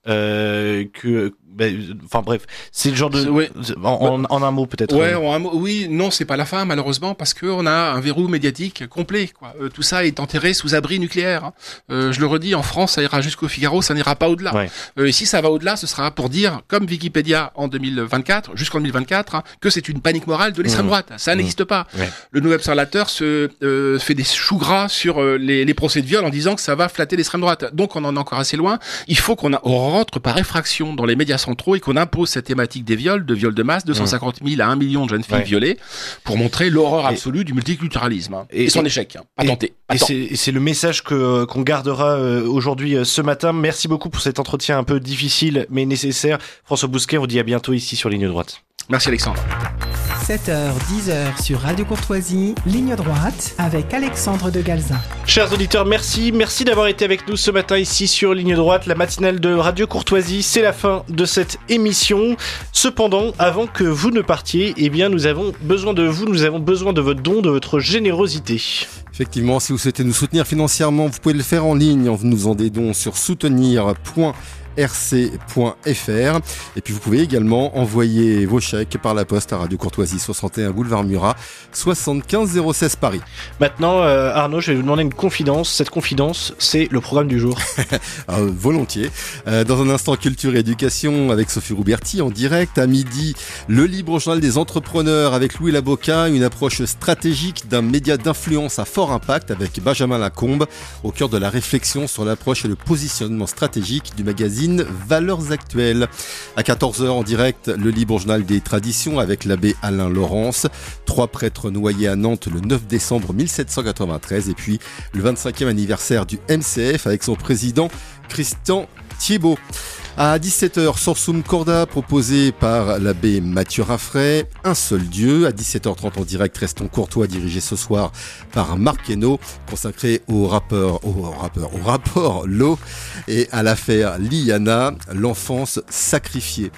euh, que enfin bref, c'est le genre de ouais. en, en, en un mot peut-être. Ouais, en un mot, oui, non, c'est pas la fin malheureusement parce que on a un verrou médiatique complet. Quoi. Euh, tout ça est enterré sous abri nucléaire. Hein. Euh, je le redis, en France, ça ira jusqu'au Figaro, ça n'ira pas au-delà. Ouais. Euh, et si ça va au-delà, ce sera pour dire, comme Wikipédia en deux mille vingt-quatre, jusqu'en deux mille vingt-quatre, hein, que c'est une panique morale de l'extrême mmh. droite. Ça mmh. n'existe pas. Ouais. Le Nouvel Observateur se euh, fait des choux gras sur euh, les, les procès de viol en disant que ça va flatter l'extrême droite. Donc on en est encore assez loin. Il faut qu'on a, on rentre par effraction dans les médias centraux et qu'on impose cette thématique des viols, de viols de masse, deux cent cinquante mille à un million de jeunes filles ouais. violées, pour montrer l'horreur absolue et, du multiculturalisme hein, et, et son et, échec. Hein. Pas tenté. Et, c'est, et c'est le message que qu'on gardera euh, aujourd'hui euh, ce matin. Merci beaucoup pour cet entretien un peu difficile mais nécessaire. François Bousquet, on dit à bientôt ici sur Ligne Droite. Merci Alexandre. sept heures, dix heures sur Radio Courtoisie, Ligne Droite, avec Alexandre de Galzin. Chers auditeurs, merci. Merci d'avoir été avec nous ce matin ici sur Ligne Droite, la matinale de Radio Courtoisie. C'est la fin de cette émission. Cependant, avant que vous ne partiez, eh bien, nous avons besoin de vous, nous avons besoin de votre don, de votre générosité. Effectivement, si vous souhaitez nous soutenir financièrement, vous pouvez le faire en ligne en nous faisant des dons sur soutenir point r c point f r et puis vous pouvez également envoyer vos chèques par la poste à Radio Courtoisie soixante et un boulevard Murat soixante-quinze zéro seize Paris. Maintenant euh, Arnaud, je vais vous demander une confidence. Cette confidence, c'est le programme du jour. euh, volontiers. Euh, dans un instant, culture et éducation avec Sophie Rouberti en direct. À midi, le libre journal des entrepreneurs avec Louis Laboca, une approche stratégique d'un média d'influence à fort impact avec Benjamin Lacombe au cœur de la réflexion sur l'approche et le positionnement stratégique du magazine Valeurs Actuelles. À quatorze heures en direct, le libre journal des traditions avec l'abbé Alain Laurence, trois prêtres noyés à Nantes le neuf décembre mille sept cent quatre-vingt-treize et puis le vingt-cinquième anniversaire du M C F avec son président Christian Thiebaud. À dix-sept heures, Sorsum Corda proposé par l'abbé Mathieu Raffray, Un seul Dieu. À dix-sept heures trente en direct, Restons courtois, dirigé ce soir par Marc Hainaut, consacré au rappeur, au rappeur, au rapport L'eau et à l'affaire Liana, l'enfance sacrifiée.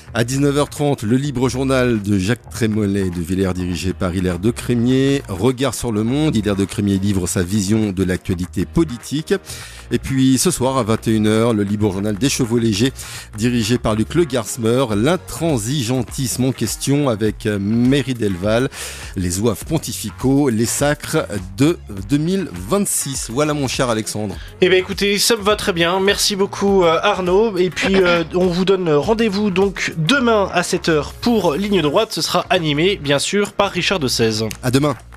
À dix-neuf heures trente, le libre journal de Jacques Trémollet de Villers, dirigé par Hilaire de Crémier. Regard sur le monde, Hilaire de Crémier livre sa vision de l'actualité politique. Et puis ce soir à vingt et une heures, le libre journal des chevaux légers, dirigé par Luc Le Garsmer. L'intransigeantisme en question avec Mairie Delval, les zouaves pontificaux, les sacres de deux mille vingt-six. Voilà mon cher Alexandre. Eh bien écoutez, ça me va très bien. Merci beaucoup Arnaud. Et puis euh, on vous donne rendez-vous donc demain à sept heures pour Ligne Droite. Ce sera animé bien sûr par Richard de Seize. À demain.